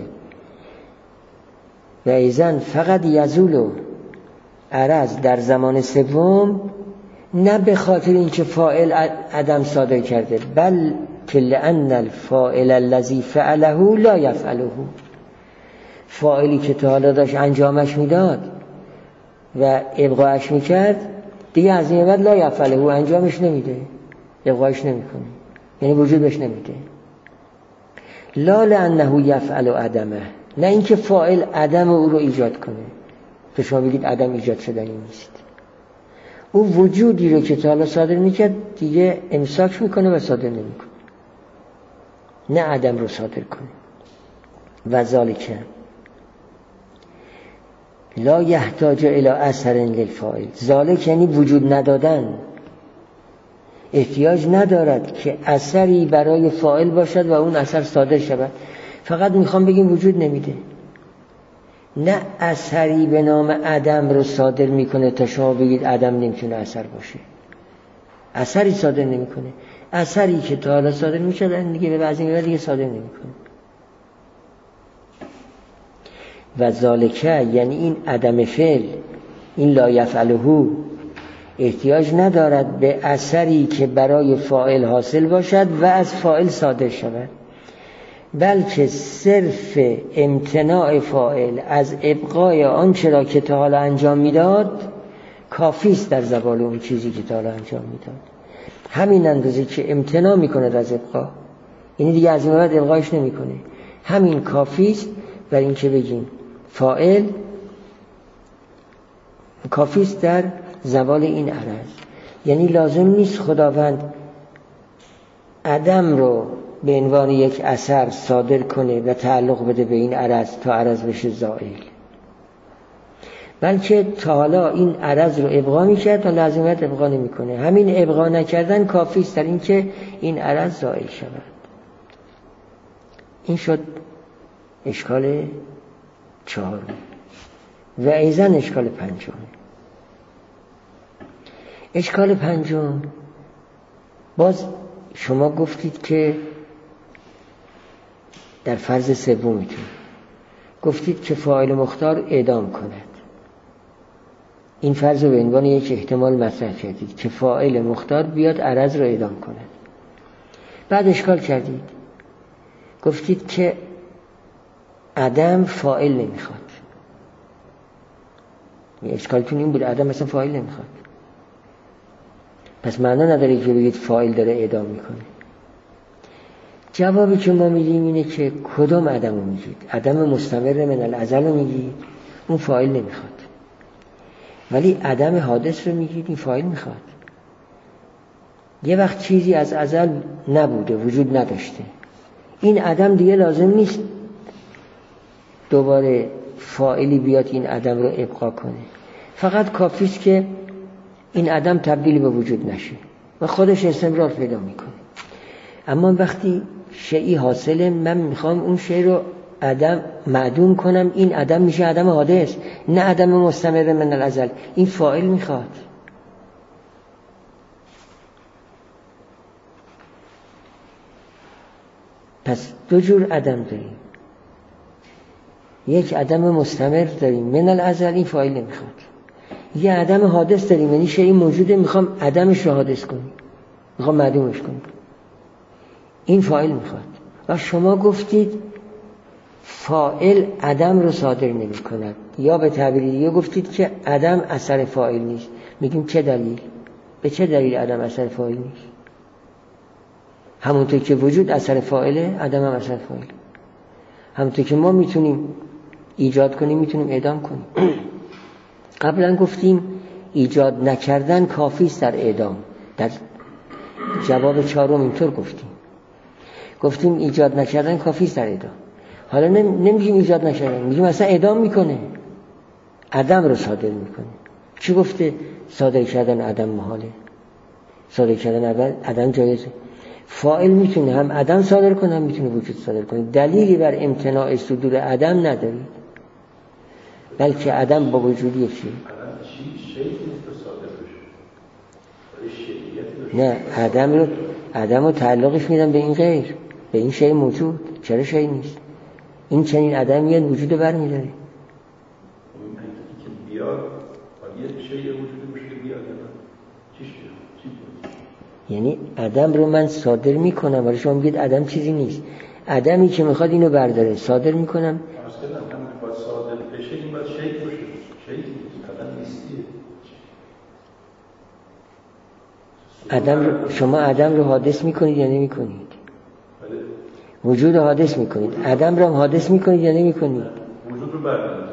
و ایزن فقط یزولو عرض در زمان سوم، نه به خاطر اینکه فاعل عدم صادر کرده، بل که لأن الفاعل الذی فعله لا یفعله، فاعلی که تا حالا داشت انجامش میداد و ابقاش میکرد دیگه از این بعد لا یفعله، انجامش نمیده، ابقاش نمیکنه، یعنی وجود بهش نمیده. لا لأنه یفعل عدمه، نه اینکه فاعل عدم او رو ایجاد کنه، تو شما بگید عدم ایجاد شدنی نیست، او وجودی رو که تا حالا صادر میکرد دیگه امساک میکنه و صادر نمیکنه، نه عدم رو صادر کنه. و ذالک لا یحتاج الی اثر للفاعل، ذالک یعنی وجود ندادن، احتیاج ندارد که اثری برای فاعل باشد و اون اثر صادر شود. فقط میخوام بگیم وجود نمیده، نه اثری به نام عدم رو صادر میکنه تا شما بگید عدم نمیتونه اثر باشه. اثری صادر نمیکنه، اثری که تا حالا صادر میشد دیگه به بعضی میاد دیگه صادر نمیکنه. و ذالکه یعنی این عدم فعل، این لا یفعله، احتیاج ندارد به اثری که برای فاعل حاصل باشد و از فاعل صادر شود، بلکه صرف امتناع فاعل از ابقای آنچه را که تا حالا انجام میداد کافی است در زوال اون چیزی که تا حالا انجام میداد. همین اندازه که امتناع میکنه از ابقا، یعنی دیگه از این بعد ابقایش نمیکنه، همین کافی است برای اینکه بگیم فاعل کافی است در زوال این عرض. یعنی لازم نیست خداوند عدم رو به عنوان یک اثر صادر کنه و تعلق بده به این عرض تا عرض بشه زائل، بلکه تا حالا این عرض رو ابقا میکرد و لازمیت ابقا نمیکنه، همین ابقا نکردن کافی است در اینکه این عرض زائل شود. این شد اشکال 4. و ایزن اشکال 5. اشکال 5 باز شما گفتید که در فرض سومیتون گفتید که فاعل مختار اعدام کند. این فرض رو به عنوان یک احتمال مطرح کردید که فاعل مختار بیاد عرض رو اعدام کند. بعد اشکال کردید، گفتید که عدم فاعل نمیخواد. اشکالتون این بود عدم مثلا فاعل نمیخواد، پس معنا نداره که بگید فاعل داره اعدام میکنه. جوابی که ما میدیم اینه که کدام عدم رو میگید؟ عدم مستمر من الازل رو میگید، اون فاعل نمیخواد، ولی عدم حادث رو میگید، این فاعل میخواد. یه وقت چیزی از ازل نبوده، وجود نداشته، این عدم دیگه لازم نیست دوباره فاعلی بیاد این عدم رو ابقا کنه، فقط کافی است که این عدم تبدیل به وجود نشه و خودش استمرار پیدا میکنه. اما وقتی شیئی حاصله، من میخوام اون شیء رو عدم معدوم کنم، این عدم میشه عدم حادث، نه عدم مستمر من الازل. این فاعل میخواد. پس دو جور عدم داریم، یک عدم مستمر داریم من الازل، این فاعل نمیخواد. یه عدم حادث داریم، یعنی شیئی موجوده میخوام عدمش رو حادث کنیم، میخوام معدومش کنیم، این فاعل میخواد. و شما گفتید فاعل عدم رو صادر نمی کند، یا به تعبیر دیگه گفتید که عدم اثر فاعل نیست. میگیم چه دلیل؟ به چه دلیل عدم اثر فاعل نیست؟ همونطور که وجود اثر فاعله، عدم هم اثر فاعل. همونطور که ما میتونیم ایجاد کنیم، میتونیم اعدام کنیم. قبلا گفتیم ایجاد نکردن کافی است در اعدام. در جواب 4 اینطور گفتیم ایجاد نکردن کافی است در اعدام. حالا نمیگیم ایجاد نکردن، میگیم اصلا اعدام میکنه، عدم رو صادر میکنه. چی گفته صادر کردن عدم محاله؟ صادر کردن عدم جایزه. فاعل میتونه هم عدم صادر کنه هم میتونه وجود صادر کنه. دلیلی بر امتناع صدور عدم ندارید، بلکه عدم با وجود یکی. نه، عدم رو تعلقش میدم به این غیر، به این شی موجود. چرا شی نیست؟ این چنین عدم میاد وجود رو برمیداره. که بیاد یه شی وجود باشه که بیاد چی یعنی عدم رو من صادر میکنم، ولی شما میگید عدم چیزی نیست. عدمی که میخواد اینو برداره صادر میکنم. اصلا هم باید صادر بشه، این باید شی باشه. شی عدم نیستیه. شما عدم رو حادث میکنید یا نمیکنید؟ وجود رو حادث میکنید. عدم رو هم حادث میکنید یا نمیکنید؟ وجود رو برمیدارید.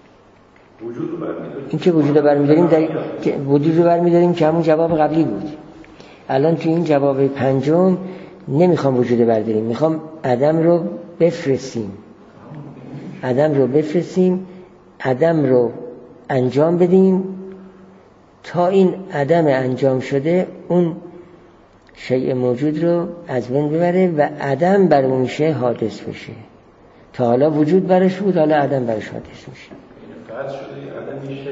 این که وجود رو برمیداریم که همون جواب قبلی بود. الان توی این جواب پنجم نمیخوام وجود برداریم، میخوام عدم رو بفرستیم. عدم رو انجام بدیم تا این عدم انجام شده اون شیء موجود رو از بین ببره و عدم بر اون شیء حادث بشه. تا حالا وجود برش بود، حالا عدم برش حادث میشه. فرض شده عدم شیء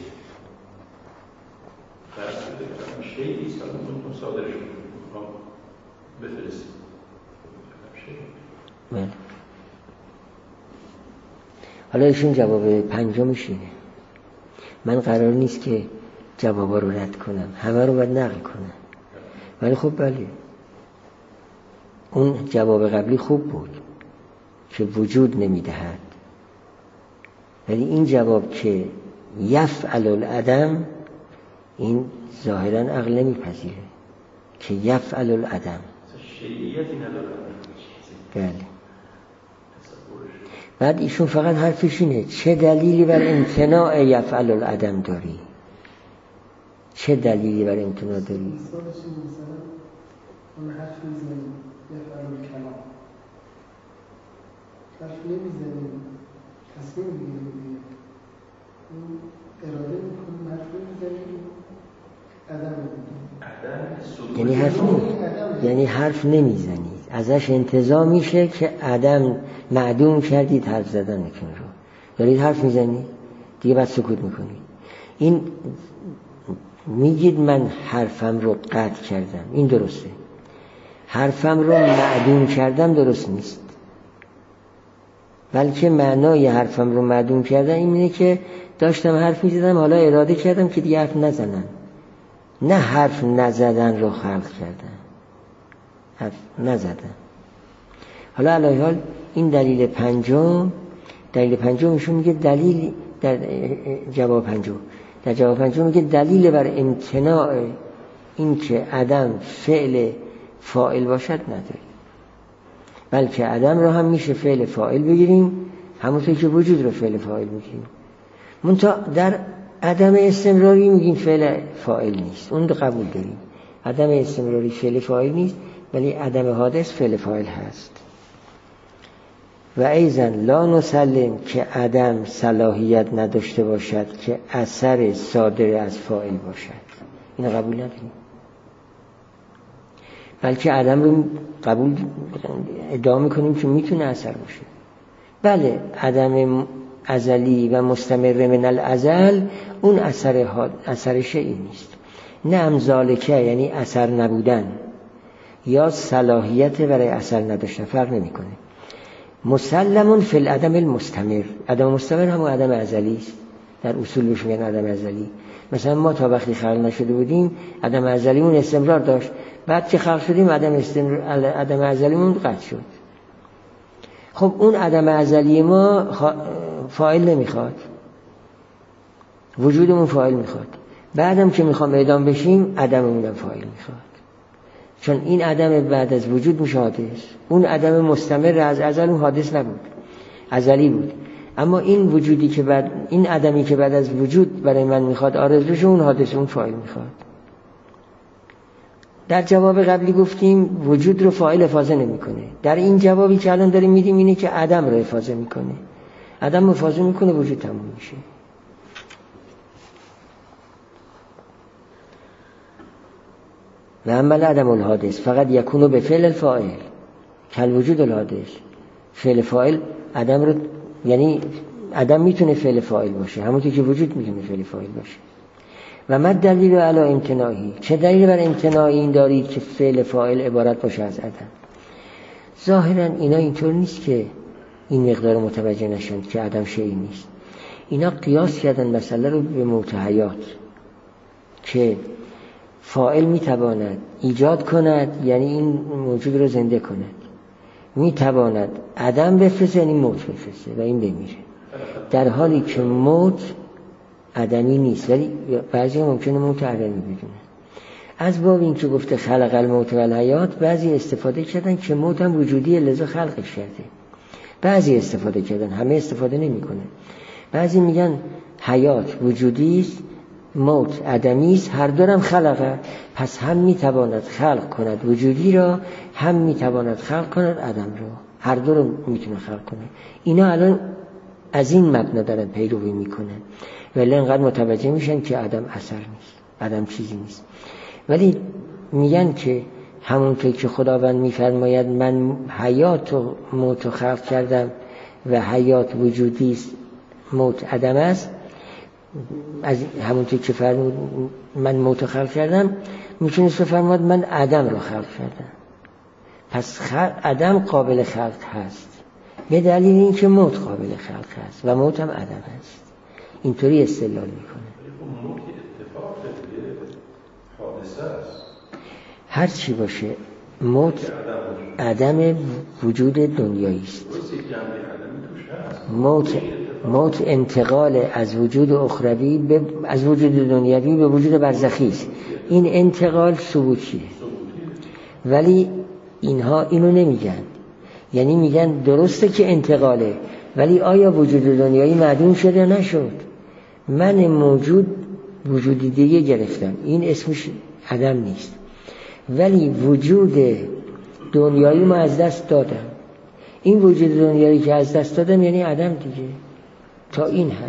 نیست، اون صادر شده بفرستیم. حالا ایشون جواب پنجمش اینه. من قرار نیست که جوابا رو رد کنم، همه رو باید نقل کنم. ولی خب بله، اون جواب قبلی خوب بود که وجود نمیدهد، ولی این جواب که یفعل العدم، این ظاهرا عقل نمیپذیره که یفعل العدم. شیعیتی نداره. بله. بعد ایشون فقط حرفش اینه چه دلیلی بر امتناع یفعل العدم داری؟ چه دلیلی بر امتناع داری؟ اون حرف میزنیم یفعل الکلام، حرف نمیزنیم، تصمیم میگیریم، اون اراده میکنیم، حرف نمیزنیم، عدم یعنی حرف نمیزنید، ازش انتزاع میشه که عدم معدوم کردید حرف زدنتون رو. دارید حرف میزنید دیگه بعد سکوت میکنید. این میگید من حرفم رو قطع کردم، این درسته. حرفم رو معدوم کردم درست نیست، بلکه معنای حرفم رو معدوم کردم اینه که داشتم حرف میزدم، حالا اراده کردم که دیگه حرف نزنم. نه حرف نزدن رو خلق کردن، حرف نزدن. حالا علی حال این دلیل پنجمشون میگه دلیل در جواب پنجم میگه دلیل بر امتناع این که عدم فعل فاعل باشد نداره، بلکه عدم رو هم میشه فعل فاعل بگیریم، همونطور که وجود رو فعل فاعل میگیریم. منتها در عدم استمراری میگیم فعل فاعل نیست، اون رو قبول داریم. عدم استمراری فعل فاعل نیست، ولی عدم حادث فعل فاعل هست. و ایزن لا نسلم که عدم صلاحیت نداشته باشد که اثر صادر از فاعل باشد، این قبول نداریم. بلکه عدم رو قبول ادعا میکنیم که میتونه اثر باشه. بله، عدم ازلی و مستمر من الازل اون اثر شیئی نیست. نه امزالکه یعنی اثر نبودن یا صلاحیت برای اثر نداشتن، فرق نمیکنه. مسلمون فی العدم المستمر، عدم مستمر همون عدم ازلی است. در اصول بهش میگن عدم ازلی. مثلا ما تا وقتی خلق نشده بودیم عدم ازلیمون استمرار داشت، بعد که خلق شدیم عدم ازلیمون قطع شد. خب اون عدم ازلی ما فاعل نمیخواد، وجودمون فاعل میخواد. بعدم که میخوام اعدام بشیم عدممون هم فاعل میخواد، چون این عدم بعد از وجود میشه حادث. اون عدم مستمر از ازل اون حادث نبود، ازلی بود. اما این وجودی که بعد، این عدمی که بعد از وجود برای من میخواد عارض بشه، اون حادث، اون فاعل میخواد. در جواب قبلی گفتیم وجود رو فاعل افاضه نمیکنه. در این جوابی که الان داریم میدیم اینه که عدم رو افاضه میکنه. عدم افاضه میکنه، وجود تموم میشه. و اما عدم الحادث فقط یکونو به فعل الفاعل کل وجود الحادث. فعل فاعل عدم رو، یعنی عدم میتونه فعل فاعل باشه، همونطور که وجود میتونه فعل فاعل باشه. و ما دلیل علی امتناعی، چه دلیل بر امتناع این دارید که فعل فاعل عبارت باشه از عدم؟ ظاهرا اینا اینطور نیست که این مقدار متوجه نشن که عدم شیئی نیست. اینا قیاس کردن مسئله رو به موت حیات که فاعل میتواند ایجاد کند، یعنی این موجود رو زنده کند، میتواند عدم بفرسته، یعنی موت بفرسته و این بمیره، در حالی که موت عدمی نیست. ولی بعضی ممکنه موت عدمی بدونه. از باب این که گفته خلق الموت و الحیات، بعضی استفاده کردن که موت هم وجودی لذا خلقش کرده. بعضی استفاده کردن، همه استفاده نمی کنه. بعضی میگن حیات وجودی است، موت عدمی است، هر دو هم خلقه، پس هم میتواند خلق کند وجودی را، هم میتواند خلق کند عدم را، هر دو رو میتونه خلق کنه. اینا الان از این مبنا دارن پیروی میکنن، ولی انقدر متوجه میشن که عدم اثر نیست، عدم چیزی نیست. ولی میگن که همونطور که خداوند میفرماید من حیات و موت خلق کردم و حیات وجودی است، موت عدم است، از همونطور که فرمود من موت خلق کردم، میتونست فرمود من عدم را خلق کردم. پس عدم قابل خلق هست به دلیل اینکه موت قابل خلق هست و موت هم عدم هست. اینطوری استدلال میکنه. موت اتفاق حادثه است. هر چی باشه موت عدم وجود دنیایی است. موت انتقال از وجود اخروی از وجود دنیوی به وجود برزخی است. این انتقال ثبوتیه. ولی اینها اینو نمیگن. یعنی میگن درسته که انتقاله، ولی آیا وجود دنیایی معدوم شده یا نشد؟ من موجود وجودی دیگه گرفتم، این اسمش عدم نیست، ولی وجود دنیایی ما از دست دادم. این وجود دنیایی که از دست دادم یعنی عدم دیگه. تا این حد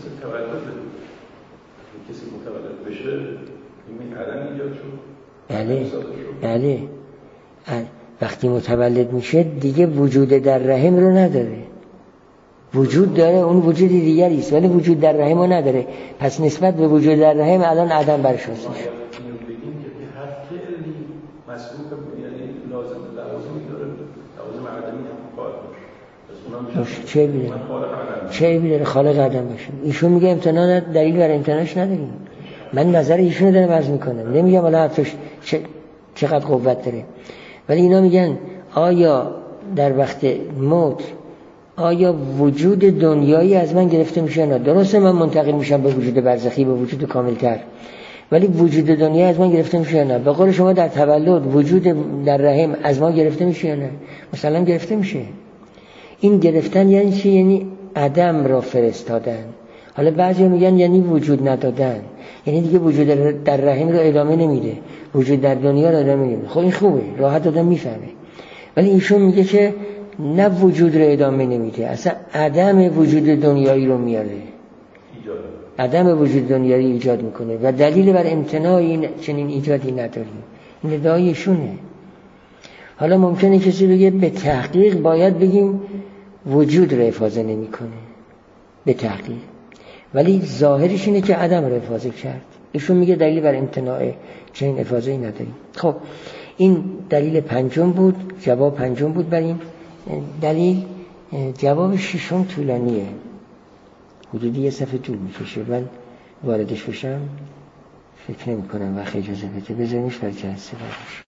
کسی متولد بشه این عدم ایجاد شد. بله وقتی متولد میشه دیگه وجود در رحم رو نداره. وجود داره، اون وجود دیگری است، ولی وجود در رحم رو نداره. پس نسبت به وجود در رحم الان عدم برشاسته شد. بگیم که هر فعلی مسبوق یعنی لازمی داره، لازم عدمی هم خواهد باشه. چه بیداره خالق عدم باشه. ایشون میگه امتنان دلیل بر امتنانش نداریم. من نظر ایشون دارم عرض میکنم، نمیگم الان حرفش چقدر قوت داره. ولی اینا میگن آیا در وقت موت آیا وجود دنیایی از من گرفته میشه نه؟ درسته من منتقل میشم به وجود برزخی، به وجود کاملتر، ولی وجود دنیایی از من گرفته میشه نه؟ به قول شما در تولد وجود در رحم از ما گرفته میشه نه؟ مثلا گرفته میشه. این گرفتن یعنی چی؟ یعنی عدم را فرستادن. حالا بعضی میگن یعنی وجود ندادن، یعنی دیگه وجود در رحم رو ادامه نمیده، وجود در دنیا رو ادامه نمیده. خب این خوبه، راحت آدم میفهمه. ولی ایشون میگه که نه وجود رو ادامه نمیده، اصلا عدم وجود دنیایی رو میاره، عدم وجود دنیایی ایجاد میکنه و دلیل بر امتناع این چنین ایجادی نداریم. این ادعای ایشونه. حالا ممکنه کسی بگه به تحقیق باید بگیم وجود رو افاضه نمیکنه به تحقیق، ولی ظاهرش اینه که عدم رو افاضه کرد. ایشون میگه دلیل بر امتناع چنین افاضه‌ای نداریم. خب این دلیل پنجم بود، جواب پنجم بود بر این دلیل. جواب ششم طولانیه، حدودی یه صفحه طول میکشه. من واردش بشم فکر نمی کنم وقت اجازه بده، بذاریمش برای جلسه بعدش.